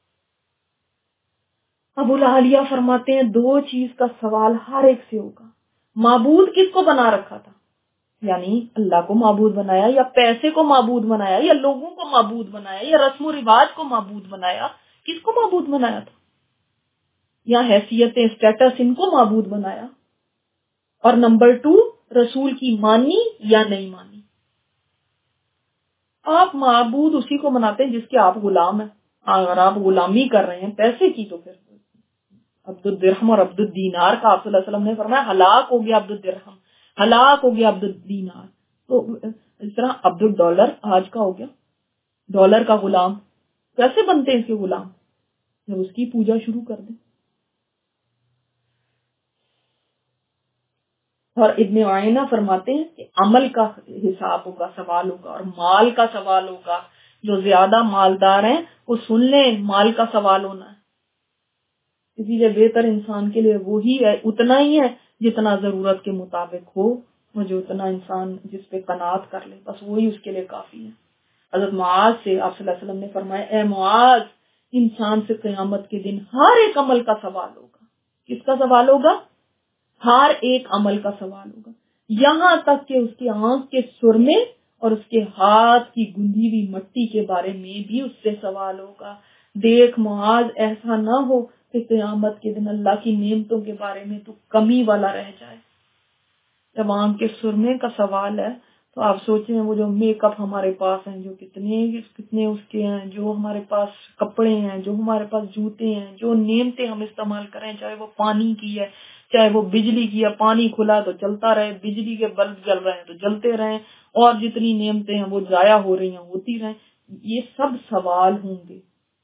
ابو العالیہ فرماتے ہیں دو چیز کا سوال ہر ایک سے ہوگا. معبود کس کو بنا رکھا تھا، یعنی اللہ کو معبود بنایا یا پیسے کو معبود بنایا یا لوگوں کو معبود بنایا یا رسم و رواج کو معبود بنایا، کس کو معبود بنایا تھا، یا حیثیتیں اسٹیٹس ان کو معبود بنایا. اور نمبر ٹو رسول کی مانی یا نہیں مانی. آپ معبود اسی کو مناتے ہیں جس کے آپ غلام ہیں. اگر آپ غلامی کر رہے ہیں پیسے کی تو پھر عبد الدرہم اور عبد الدینار کا آپ صلی اللہ علیہ وسلم نے فرمایا ہلاک ہو گیا عبد الدرہم، ہلاک ہو گیا عبد الدینار. تو اس طرح عبد الڈالر آج کا ہو گیا، ڈالر کا غلام. کیسے بنتے ہیں اس کے غلام؟ جب اس کی پوجا شروع کر دیں. اور ابن عینہ فرماتے ہیں کہ عمل کا حساب ہوگا، سوال ہوگا، اور مال کا سوال ہوگا. جو زیادہ مالدار ہیں وہ سن لیں مال کا سوال ہونا ہے. اسی لیے بہتر انسان کے لیے وہی ہے، اتنا ہی ہے جتنا ضرورت کے مطابق ہو، اور جو اتنا انسان جس پہ قناعت کر لے بس وہی اس کے لیے کافی ہے. حضرت معاذ سے آپ صلی اللہ علیہ وسلم نے فرمایا اے معاذ انسان سے قیامت کے دن ہر ایک عمل کا سوال ہوگا. کس کا سوال ہوگا؟ ہر ایک عمل کا سوال ہوگا، یہاں تک کہ اس کی آنکھ کے سرمے اور اس کے ہاتھ کی گندھی ہوئی مٹی کے بارے میں بھی اس سے سوال ہوگا. دیکھ معاذ ایسا نہ ہو کہ قیامت کے دن اللہ کی نعمتوں کے بارے میں تو کمی والا رہ جائے. جب آنکھ کے سرمے کا سوال ہے تو آپ سوچیں وہ جو میک اپ ہمارے پاس ہیں، جو کتنے کتنے اس کے ہیں، جو ہمارے پاس کپڑے ہیں، جو ہمارے پاس جوتے ہیں، جو نعمتیں ہم استعمال کریں، چاہے وہ پانی کی ہے چاہے وہ بجلی کی ہے، پانی کھلا تو چلتا رہے، بجلی کے بلب جل رہے ہیں تو جلتے رہیں، اور جتنی نعمتیں ہیں وہ ضائع ہو رہی ہیں ہوتی رہیں. یہ سب سوال ہوں گے،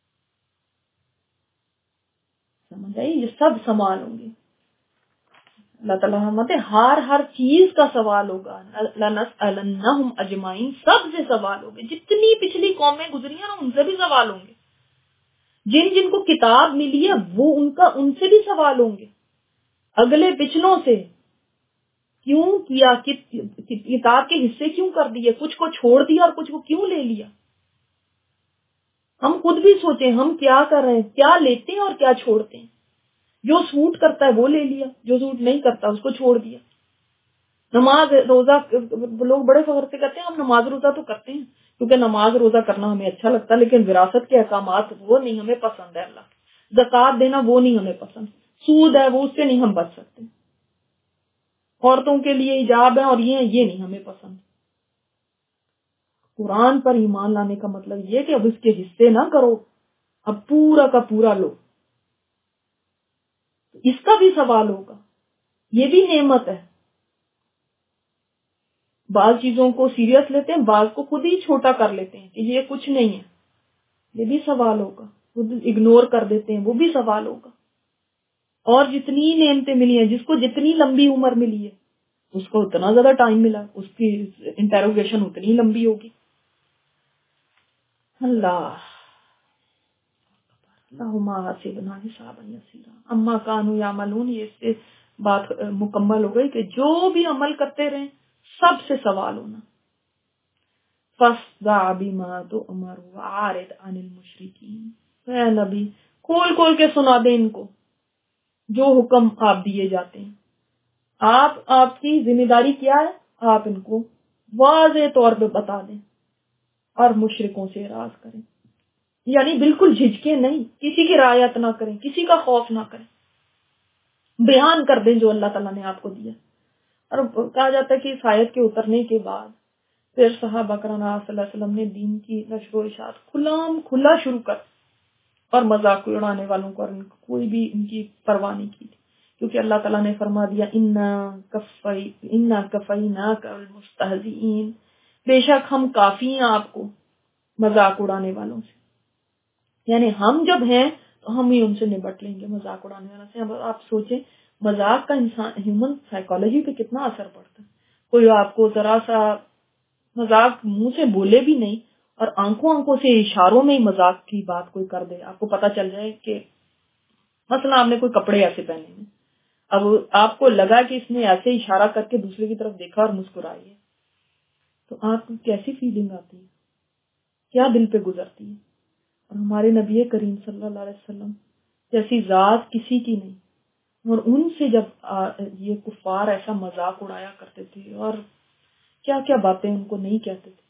سمجھ آئی؟ یہ سب سوال ہوں گے. اللہ تعالیٰ فرماتے ہیں ہر ہر چیز کا سوال ہوگا. لَنَسْأَلَنَّهُمْ أَجْمَعِينَ، سب سے سوال ہوگے. جتنی پچھلی قومیں گزری ہیں نا ان سے بھی سوال ہوں گے. جن جن کو کتاب ملی ہے وہ ان کا ان سے بھی سوال ہوں گے. اگلے پچھلوں سے کیوں کیا، کتاب کے حصے کیوں کر دیے، کچھ کو چھوڑ دیا اور کچھ کو کیوں لے لیا. ہم خود بھی سوچیں ہم کیا کر رہے ہیں، کیا لیتے ہیں اور کیا چھوڑتے ہیں. جو سوٹ کرتا ہے وہ لے لیا، جو سوٹ نہیں کرتا اس کو چھوڑ دیا. نماز روزہ لوگ بڑے فخر سے کہتے ہیں ہم نماز روزہ تو کرتے ہیں کیونکہ نماز روزہ کرنا ہمیں اچھا لگتا ہے، لیکن وراثت کے احکامات وہ نہیں ہمیں پسند ہے. اللہ زکوٰۃ دینا وہ نہیں ہمیں پسند، سود ہے وہ اس سے نہیں ہم بچ سکتے، عورتوں کے لیے حجاب ہے اور یہ یہ نہیں ہمیں پسند. قرآن پر ایمان لانے کا مطلب یہ کہ اب اس کے حصے نہ کرو، اب پورا کا پورا لو. اس کا بھی سوال ہوگا، یہ بھی نعمت ہے. بعض چیزوں کو سیریس لیتے ہیں، بعض کو خود ہی چھوٹا کر لیتے ہیں کہ یہ کچھ نہیں ہے، یہ بھی سوال ہوگا. خود اگنور کر دیتے ہیں، وہ بھی سوال ہوگا. اور جتنی نعمتیں ملی ہیں، جس کو جتنی لمبی عمر ملی ہے اس کو اتنا زیادہ ٹائم ملا، اس کی انٹروگیشن اتنی لمبی ہوگی. اللہ اللہم حسبنا حسابا یسیرا اما کانوا یعملون. یہ اس سے بات مکمل ہو گئی کہ جو بھی عمل کرتے رہیں سب سے سوال ہونا. فاصدع بما تؤمر وأعرض عن المشرکین. اے نبی کھول کھول کے سنا دیں ان کو جو حکم آپ دیے جاتے ہیں. آپ آپ کی ذمہ داری کیا ہے، آپ ان کو واضح طور پہ بتا دیں اور مشرکوں سے اعراض کریں. یعنی بالکل جھجکے نہیں، کسی کی رعایت نہ کریں، کسی کا خوف نہ کریں، بیان کر دیں جو اللہ تعالیٰ نے آپ کو دیا. اور کہا جاتا ہے کہ اس آیت کے اترنے کے بعد پھر صحابہ اکرام صلی اللہ علیہ وسلم نے دین کی نشر و اشاعت کھلام کھلا شروع کر اور مذاق اڑانے والوں کو اور ان کو کوئی بھی ان کی پرواہ نہیں کی تھی، کیونکہ اللہ تعالیٰ نے فرما دیا انا کفی انا کفیناک المستہزئین، بے شک ہم کافی ہیں آپ کو مذاق اڑانے والوں سے. یعنی ہم جب ہیں تو ہم ہی ان سے نبٹ لیں گے مذاق اڑانے والوں سے. اب آپ سوچیں مذاق کا انسان ہیومن سائیکالوجی پہ کتنا اثر پڑتا ہے. کوئی آپ کو ذرا سا مذاق منہ سے بولے بھی نہیں اور آنکھوں آنکھوں سے اشاروں میں ہی مذاق کی بات کوئی کر دے، آپ کو پتہ چل جائے کہ مثلا آپ نے کوئی کپڑے ایسے پہنے ہیں، اب آپ کو لگا کہ اس نے ایسے اشارہ کر کے دوسرے کی طرف دیکھا اور مسکرائی ہے، تو آپ کو کیسی فیلنگ آتی ہے، کیا دل پہ گزرتی ہے. اور ہمارے نبی کریم صلی اللہ علیہ وسلم جیسی ذات کسی کی نہیں، اور ان سے جب یہ کفار ایسا مذاق اڑایا کرتے تھے اور کیا کیا باتیں ان کو نہیں کہتے تھے،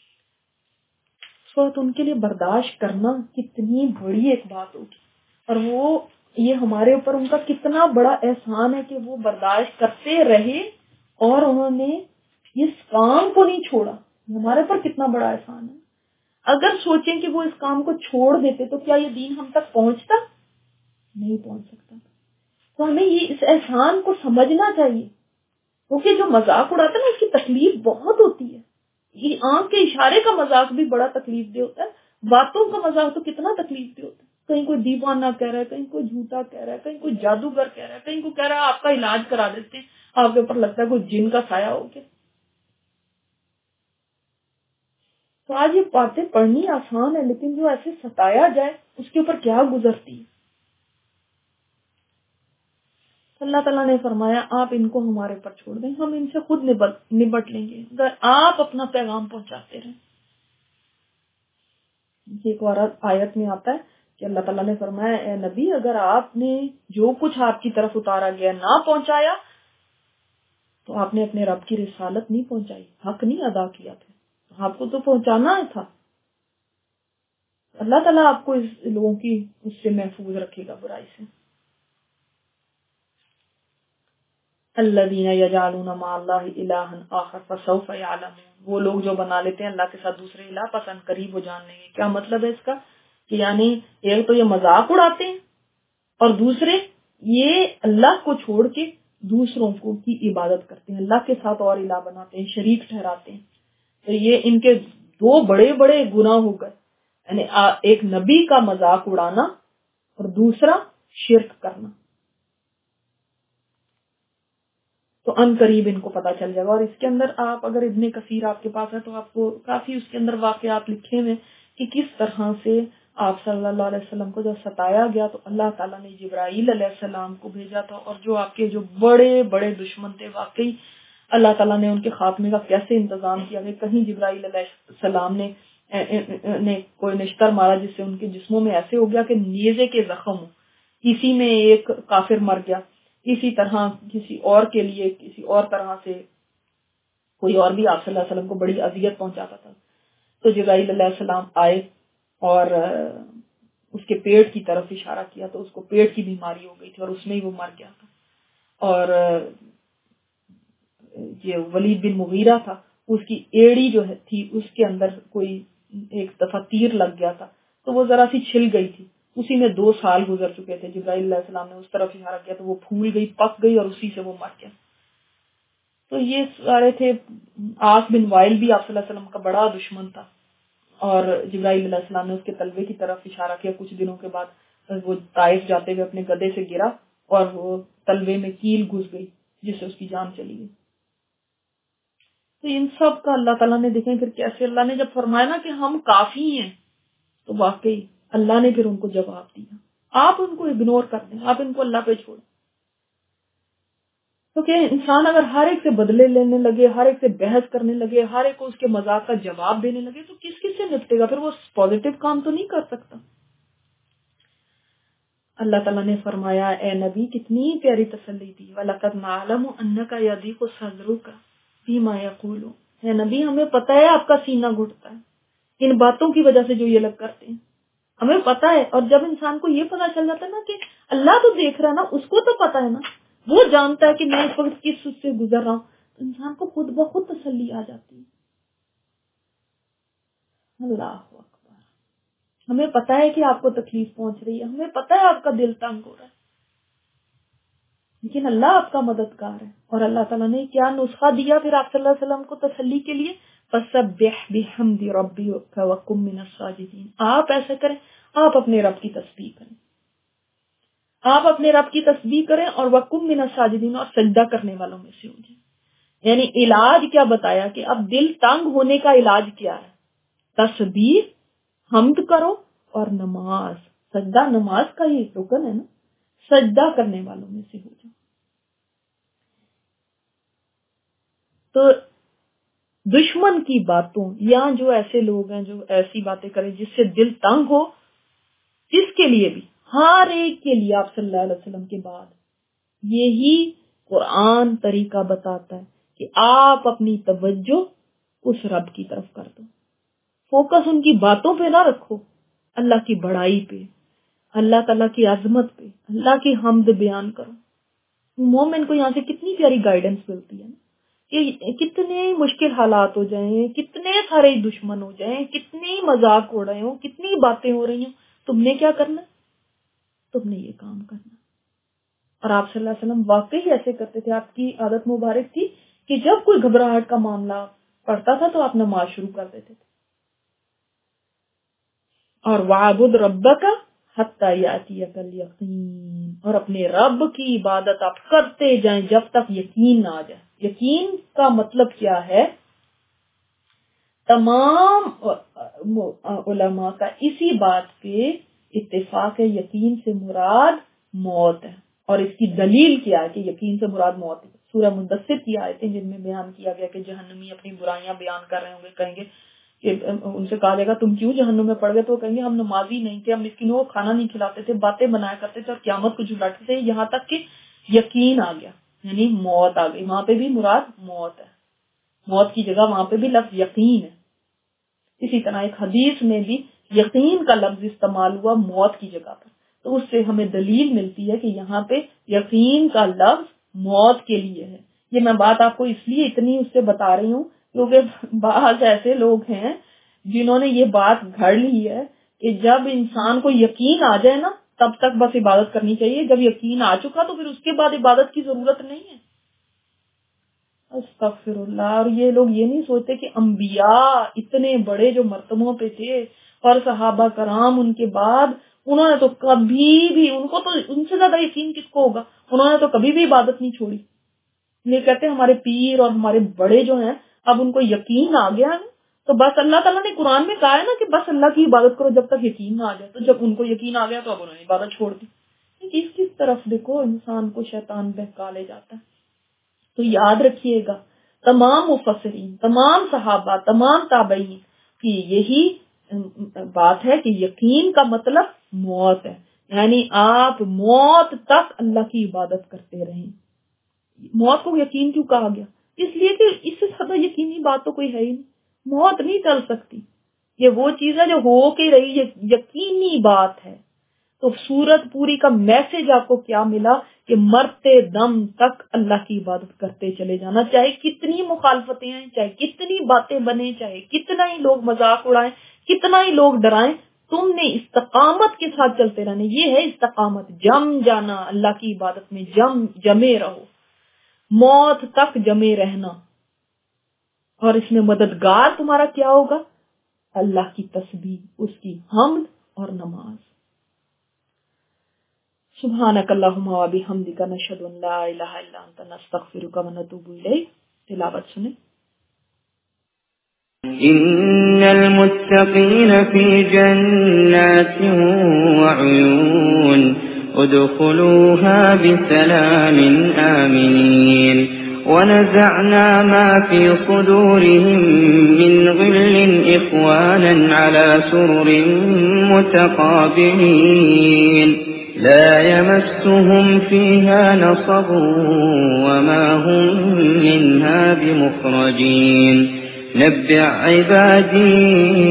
اس وقت ان کے لیے برداشت کرنا کتنی بڑی ایک بات ہوگی. اور وہ یہ ہمارے اوپر ان کا کتنا بڑا احسان ہے کہ وہ برداشت کرتے رہے اور انہوں نے اس کام کو نہیں چھوڑا. ہمارے اوپر کتنا بڑا احسان ہے. اگر سوچیں کہ وہ اس کام کو چھوڑ دیتے تو کیا یہ دین ہم تک پہنچتا؟ نہیں پہنچ سکتا. تو ہمیں یہ اس احسان کو سمجھنا چاہیے، کیونکہ جو مذاق اڑاتا ہے نا اس کی تکلیف بہت ہوتی ہے. یہ آنکھ کے اشارے کا مذاق بھی بڑا تکلیف دہ ہوتا ہے، باتوں کا مذاق تو کتنا تکلیف دہ ہوتا ہے. کہیں کوئی دیوانہ کہہ رہا ہے، کہیں کوئی جھوٹا کہہ رہا ہے، کہیں کوئی جادوگر کہہ رہا ہے، کہیں کوئی کہہ رہا ہے آپ کا علاج کرا دیتے ہیں، آپ کے اوپر لگتا ہے کوئی جن کا سایہ ہو گیا. تو آج یہ باتیں پڑھنی آسان ہے، لیکن جو ایسے ستایا جائے اس کے اوپر کیا گزرتی ہے. اللہ تعالیٰ نے فرمایا آپ ان کو ہمارے پر چھوڑ دیں، ہم ان سے خود نبٹ لیں گے اگر آپ اپنا پیغام پہنچاتے رہیں. ایک اور آیت میں آتا ہے کہ اللہ تعالیٰ نے فرمایا اے نبی اگر آپ نے جو کچھ آپ کی طرف اتارا گیا نہ پہنچایا تو آپ نے اپنے رب کی رسالت نہیں پہنچائی، حق نہیں ادا کیا تھا، آپ کو تو پہنچانا تھا. اللہ تعالیٰ آپ کو اس لوگوں کی اس سے محفوظ رکھے گا، برائی سے. الذین یجعلون مع اللہ الہا آخر فسوف یعلمون، وہ لوگ جو بنا لیتے ہیں اللہ کے ساتھ دوسرے الہ پسند قریب ہو جان لیں گے. کیا مطلب ہے اس کا؟ کہ یعنی ایک تو یہ مذاق اڑاتے ہیں اور دوسرے یہ اللہ کو چھوڑ کے دوسروں کو کی عبادت کرتے ہیں، اللہ کے ساتھ اور الہ بناتے ہیں، شریک ٹھہراتے ہیں. تو یہ ان کے دو بڑے بڑے گناہ ہو گئے، یعنی ایک نبی کا مذاق اڑانا اور دوسرا شرک کرنا. تو ان قریب ان کو پتا چل جائے گا. اور اس کے اندر آپ اگر ابن کثیر آپ کے پاس ہے تو آپ کو کافی اس کے اندر واقعات لکھے ہوئے کہ کس طرح سے آپ صلی اللہ علیہ وسلم کو جب ستایا گیا تو اللہ تعالیٰ نے جبرائیل علیہ السلام کو بھیجا تھا، اور جو آپ کے جو بڑے بڑے دشمن تھے واقعی اللہ تعالیٰ نے ان کے خاتمے کا کیسے انتظام کیا. کہیں جبرائیل علیہ السلام نے نے کوئی نشتر مارا جس سے ان کے جسموں میں ایسے ہو گیا کہ نیزے کے زخم ہو، اسی میں ایک کافر مر گیا، اسی طرح کسی اور کے لیے کسی اور طرح سے کوئی اور بھی آپ صلی اللہ علیہ وسلم کو بڑی اذیت پہنچاتا تھا، تو جبرائیل علیہ السلام آئے اور اس کے پیٹ کی طرف اشارہ کیا تو اس کو پیٹ کی بیماری ہو گئی تھی اور اس میں ہی وہ مر گیا تھا. اور یہ ولید بن مغیرہ تھا، اس کی ایڑی جو ہے تھی اس کے اندر کوئی ایک دفعہ تیر لگ گیا تھا تو وہ ذرا سی چھل گئی تھی، اسی میں دو سال گزر چکے تھے. جبرائیل علیہ السلام نے اس طرف اشارہ کیا تو وہ پھول گئی، پک گئی اور اسی سے وہ مر گیا. تو یہ سارے تھے. آس بن وائل بھی آپ صلی اللہ علیہ وسلم کا بڑا دشمن تھا اور جبرائیل علیہ السلام نے اس کے تلوے کی طرف اشارہ کیا. کچھ دنوں کے بعد وہ طائف جاتے ہوئے اپنے گدھے سے گرا اور وہ تلوے میں کیل گھس گئی جس سے اس کی جان چلی گئی. تو ان سب کا اللہ تعالیٰ نے دیکھیں پھر کیسے اللہ نے جب فرمایا نا کہ ہم کافی ہیں تو واقعی اللہ نے پھر ان کو جواب دیا. آپ ان کو اگنور کر دیں، آپ ان کو اللہ پہ چھوڑیں. تو کہ انسان اگر ہر ایک سے بدلے لینے لگے، ہر ایک سے بحث کرنے لگے، ہر ایک کو اس کے مذاق کا جواب دینے لگے تو کس کس سے نپٹے گا؟ پھر وہ پازیٹیو کام تو نہیں کر سکتا. اللہ تعالیٰ نے فرمایا اے نبی کتنی پیاری تسلی دی، وَلَقَدْ نَعْلَمُ أَنَّكَ يَضِيقُ صَدْرُكَ بِمَا يَقُولُونَ. اے نبی ہمیں پتہ ہے آپ کا سینہ گھٹتا ہے ان باتوں کی وجہ سے جو یہ لوگ کرتے ہیں، ہمیں پتہ ہے. اور جب انسان کو یہ پتہ چل جاتا ہے نا کہ اللہ تو دیکھ رہا ہے نا، اس کو تو پتہ ہے نا، وہ جانتا ہے کہ میں اس وقت کس سے گزر رہا ہوں، تو انسان کو خود بخود تسلی آ جاتی ہے. اللہ اکبر. ہمیں پتہ ہے کہ آپ کو تکلیف پہنچ رہی ہے، ہمیں پتہ ہے آپ کا دل تنگ ہو رہا ہے، لیکن اللہ آپ کا مددگار ہے. اور اللہ تعالیٰ نے کیا نسخہ دیا پھر آپ صلی اللہ علیہ وسلم کو تسلی کے لیے، فَسَبِّحْ بِحَمْدِ رَبِّكَ وَكُن مِّنَ السَّاجِدِينَ. آپ ایسا کریں، آپ اپنے رب کی تسبیح کریں، آپ اپنے رب کی تسبیح کریں اور وَكُن مِّنَ السَّاجِدِينَ، اور سجدہ کرنے والوں میں سے ہو جائیں. یعنی علاج کیا بتایا کہ اب دل تنگ ہونے کا علاج کیا ہے؟ تسبیح، حمد کرو اور نماز. سجدہ نماز کا ہی رکن ہے نا، سجدہ کرنے والوں میں سے ہو جاؤ. تو دشمن کی باتوں یا جو ایسے لوگ ہیں جو ایسی باتیں کریں جس سے دل تنگ ہو، جس کے لیے بھی ہر ایک کے لیے آپ صلی اللہ علیہ وسلم کے بعد یہی قرآن طریقہ بتاتا ہے کہ آپ اپنی توجہ اس رب کی طرف کر دو. فوکس ان کی باتوں پہ نہ رکھو، اللہ کی بڑائی پہ، اللہ تعالیٰ کی عظمت پہ، اللہ کی حمد بیان کرو. مومن کو یہاں سے کتنی پیاری گائیڈنس ملتی ہے کہ کتنے مشکل حالات ہو جائیں، کتنے سارے دشمن ہو جائیں، کتنی مذاق ہو رہے ہوں، کتنی باتیں ہو رہی ہوں، تم نے کیا کرنا؟ تم نے یہ کام کرنا. اور آپ صلی اللہ علیہ وسلم واقعی ایسے کرتے تھے. آپ کی عادت مبارک تھی کہ جب کوئی گھبراہٹ کا معاملہ پڑتا تھا تو آپ نماز شروع کر دیتے تھے. اور وَاعْبُدْ رَبَّكَ حَتَّى يَأْتِيَكَ الْيَقِينُ، اور اپنے رب کی عبادت آپ کرتے جائیں جب تک یقین نہ آ جائے. یقین کا مطلب کیا ہے؟ تمام علماء کا اسی بات پہ اتفاق ہے، یقین سے مراد موت ہے. اور اس کی دلیل کیا ہے کہ یقین سے مراد موت ہے؟ سورہ مدثر کی آیتیں جن میں بیان کیا گیا کہ جہنمی اپنی برائیاں بیان کر رہے ہوں گے، کہیں گے کہ ان سے کہا جائے گا تم کیوں جہنم میں پڑ گئے، تو وہ کہیں گے ہم نمازی نہیں تھے، ہم مسکینوں کو کھانا نہیں کھلاتے تھے، باتیں بنایا کرتے تھے اور قیامت کو جھٹلاتے تھے، یہاں تک کہ یقین آ گیا، یعنی موت آ گئی. وہاں پہ بھی مراد موت ہے، موت کی جگہ وہاں پہ بھی لفظ یقین ہے. اسی طرح ایک حدیث میں بھی یقین کا لفظ استعمال ہوا موت کی جگہ پر، تو اس سے ہمیں دلیل ملتی ہے کہ یہاں پہ یقین کا لفظ موت کے لیے ہے. یہ میں بات آپ کو اس لیے اتنی اس سے بتا رہی ہوں کیونکہ بعض ایسے لوگ ہیں جنہوں نے یہ بات گھڑ لی ہے کہ جب انسان کو یقین آ جائے نا تب تک بس عبادت کرنی چاہیے، جب یقین آ چکا تو پھر اس کے بعد عبادت کی ضرورت نہیں ہے. استغفر اللہ. اور یہ لوگ یہ نہیں سوچتے کہ انبیاء اتنے بڑے جو مرتبوں پہ تھے اور صحابہ کرام ان کے بعد، انہوں نے تو کبھی بھی، ان کو تو ان سے زیادہ یقین کس کو ہوگا، انہوں نے تو کبھی بھی عبادت نہیں چھوڑی. یہ کہتے ہیں ہمارے پیر اور ہمارے بڑے جو ہیں اب ان کو یقین آ گیا ہے تو بس اللہ تعالیٰ نے قرآن میں کہا ہے نا کہ بس اللہ کی عبادت کرو جب تک یقین نہ آ جائے. تو جب ان کو یقین آ گیا تو اب انہوں نے عبادت چھوڑ دی. کس کس طرف دیکھو انسان کو شیطان بہکا لے جاتا ہے. تو یاد رکھیے گا تمام مفسرین، تمام صحابہ، تمام تابعین कि यही बात है कि यकीन का मतलब मौत है, यानी आप मौत तक अल्लाह की इबादत करते रहें। मौत को यकीन क्यों कहा गया? इसलिए कि इससे ज्यादा यकीनी बात तो कोई है ही नहीं, मौत नहीं टल सकती, ये वो चीज है जो हो के रही, ये यकीनी बात है। तो सूरत पूरी का मैसेज आपको क्या मिला कि मरते दम तक अल्लाह की इबादत करते चले जाना, चाहे कितनी मुखालफतें आए, चाहे कितनी बातें बने, चाहे कितना ही लोग मजाक उड़ाएं, कितना ही लोग डराएं, तुमने इस्तकामत के साथ चलते रहना। ये है इस्तकामत, जम जाना अल्लाह की इबादत में, जम जमे रहो, मौत तक जमे रहना। और इसमें मददगार तुम्हारा क्या होगा? अल्लाह की तस्बीह, उसकी हम्द और नमाज। सुब्हानक अल्लाहुम्मा व बिहम्दिका नशहदु अन ला इलाहा इल्ला अंता नस्तगफिरुका व नतूबु इलैक। तिलावत सुने।
इन्नल मुत्तक़ीन फी जन्नातिन व उयून उदखुलूहा बिसलामिन आमीन ونزعنا ما في صدورهم من غل إخوانا على سرر متقابلين لا يمسهم فيها نصب وما هم منها بمخرجين نبئ عبادي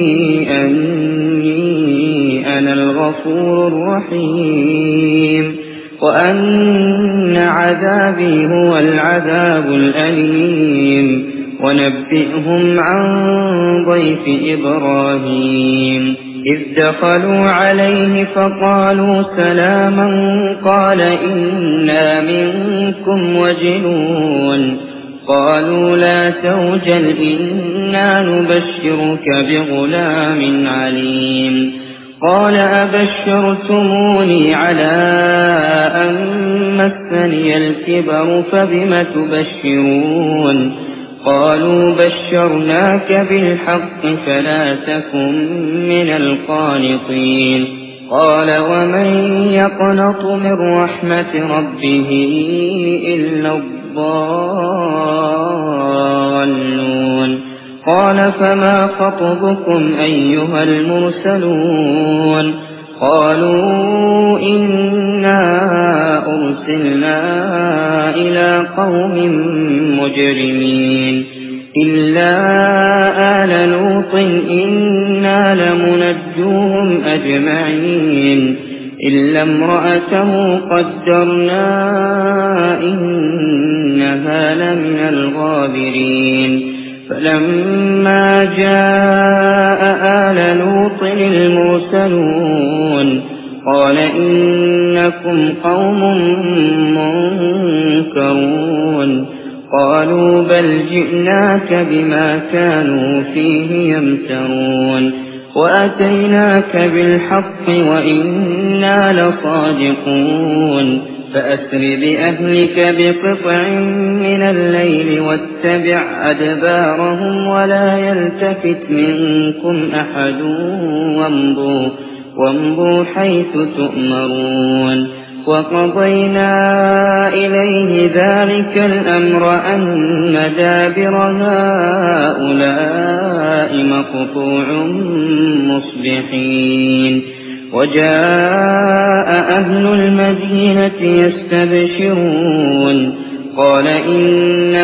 أني أنا الغفور الرحيم وأن عذابي هو العذاب الأليم ونبئهم عن ضيف إبراهيم إذ دخلوا عليه فقالوا سلاما قال إنا منكم وجلون قالوا لا توجل إنا نبشرك بغلام عليم قال أبشرتموني على أن مسني الكبر فبم تبشرون قالوا بشرناك بالحق فلا تكن من القانطين قال ومن يقنط من رحمة ربه إلا الضالون قال فما خطبكم أيها المرسلون قالوا إنا أرسلنا إلى قوم مجرمين إلا آل لوط إنا لمنجوهم أجمعين إلا امرأته قدرنا إنها لمن الغابرين فلما جاء آل لوط المرسلون قال إنكم قوم منكرون قالوا بل جئناك بما كانوا فيه يمترون وأتيناك بالحق وإنا لصادقون فأسر بأهلك بقطع من الليل واتبع أدبارهم ولا يلتفت منكم أحد وامضوا, وامضوا حيث تؤمرون وقضينا إليه ذلك الأمر أن دابر هؤلاء مقطوع مصبحين وجاء أهل المدينة يستبشرون قال إن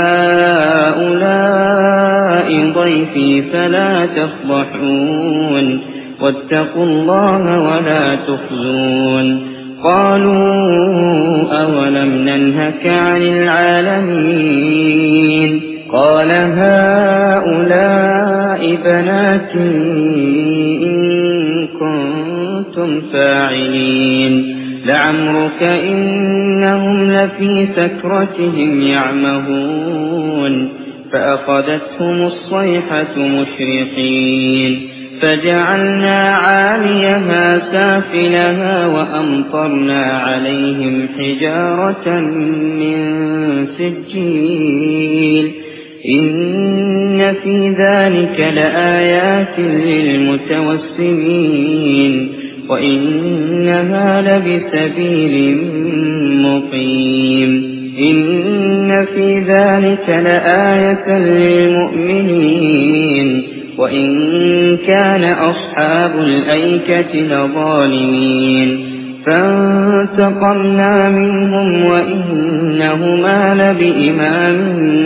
هؤلاء ضيفي فلا تفضحون واتقوا الله ولا تخزون قالوا أولم ننهك عن العالمين قال هؤلاء بناتي إن كنتم فاعلين لعمرك إنهم لفي سكرتهم يعمهون فأخذتهم الصيحة مشرقين فجعلنا عاليها سافلها وأمطرنا عليهم حجارة من سجيل إن في ذلك لآيات للمتوسمين وإنها لبسبيل مقيم إن في ذلك لآية للمؤمنين وإن كان أصحاب الأيكة لظالمين فانتقمنا منهم وإنهما لبإمام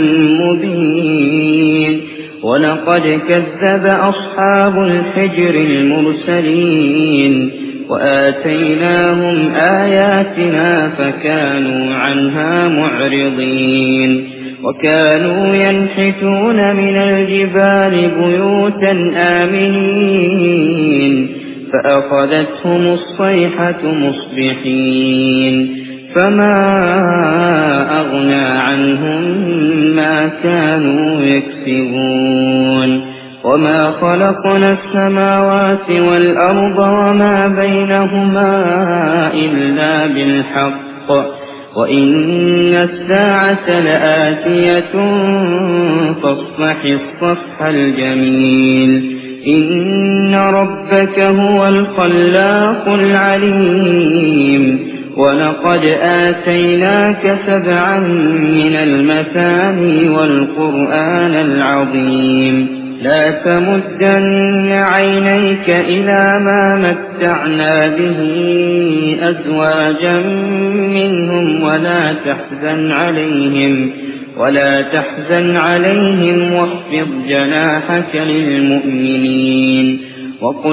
مبين ولقد كذب أصحاب الحجر المرسلين وآتيناهم آياتنا فكانوا عنها معرضين وكانوا ينحتون من الجبال بيوتا آمنين فأخذتهم الصيحة مصبحين فما أغنى عنهم ما كانوا يكسبون وما خلقنا السماوات والأرض وما بينهما إلا بالحق وإن الساعة لآتية فاصفح الصفح الجميل إن ربك هو الخلاق العليم ولقد آتيناك سبعا من المثاني والقرآن العظيم لا تمدن عينيك إلى ما متعنا به أزواجا منهم ولا تحزن عليهم ولا تحزن عليهم واخفض جناحك للمؤمنين وقل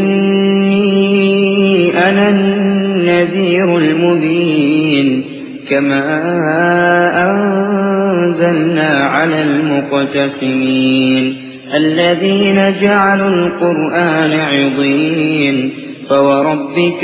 إني أنا النذير المبين كما أنزلنا على المقتسمين الذين جعلوا القرآن عضين فوربك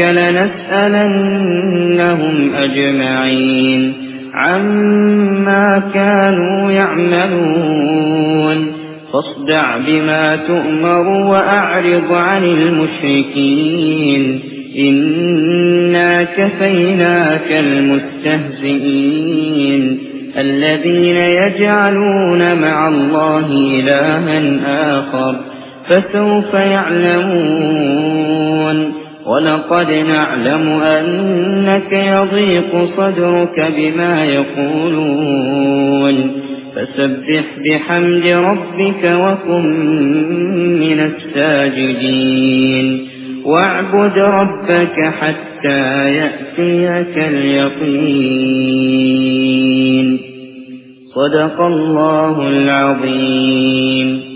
لنسألنهم أجمعين عما كانوا يعملون فاصدع بما تؤمر وأعرض عن المشركين إنا كفيناك المستهزئين الذين يجعلون مع الله إلها آخر فسوف يعلمون ولقد نعلم أنك يضيق صدرك بما يقولون فسبح بحمد ربك وكن من الساجدين واعبد ربك حتى يأتيك اليقين صدق الله العظيم.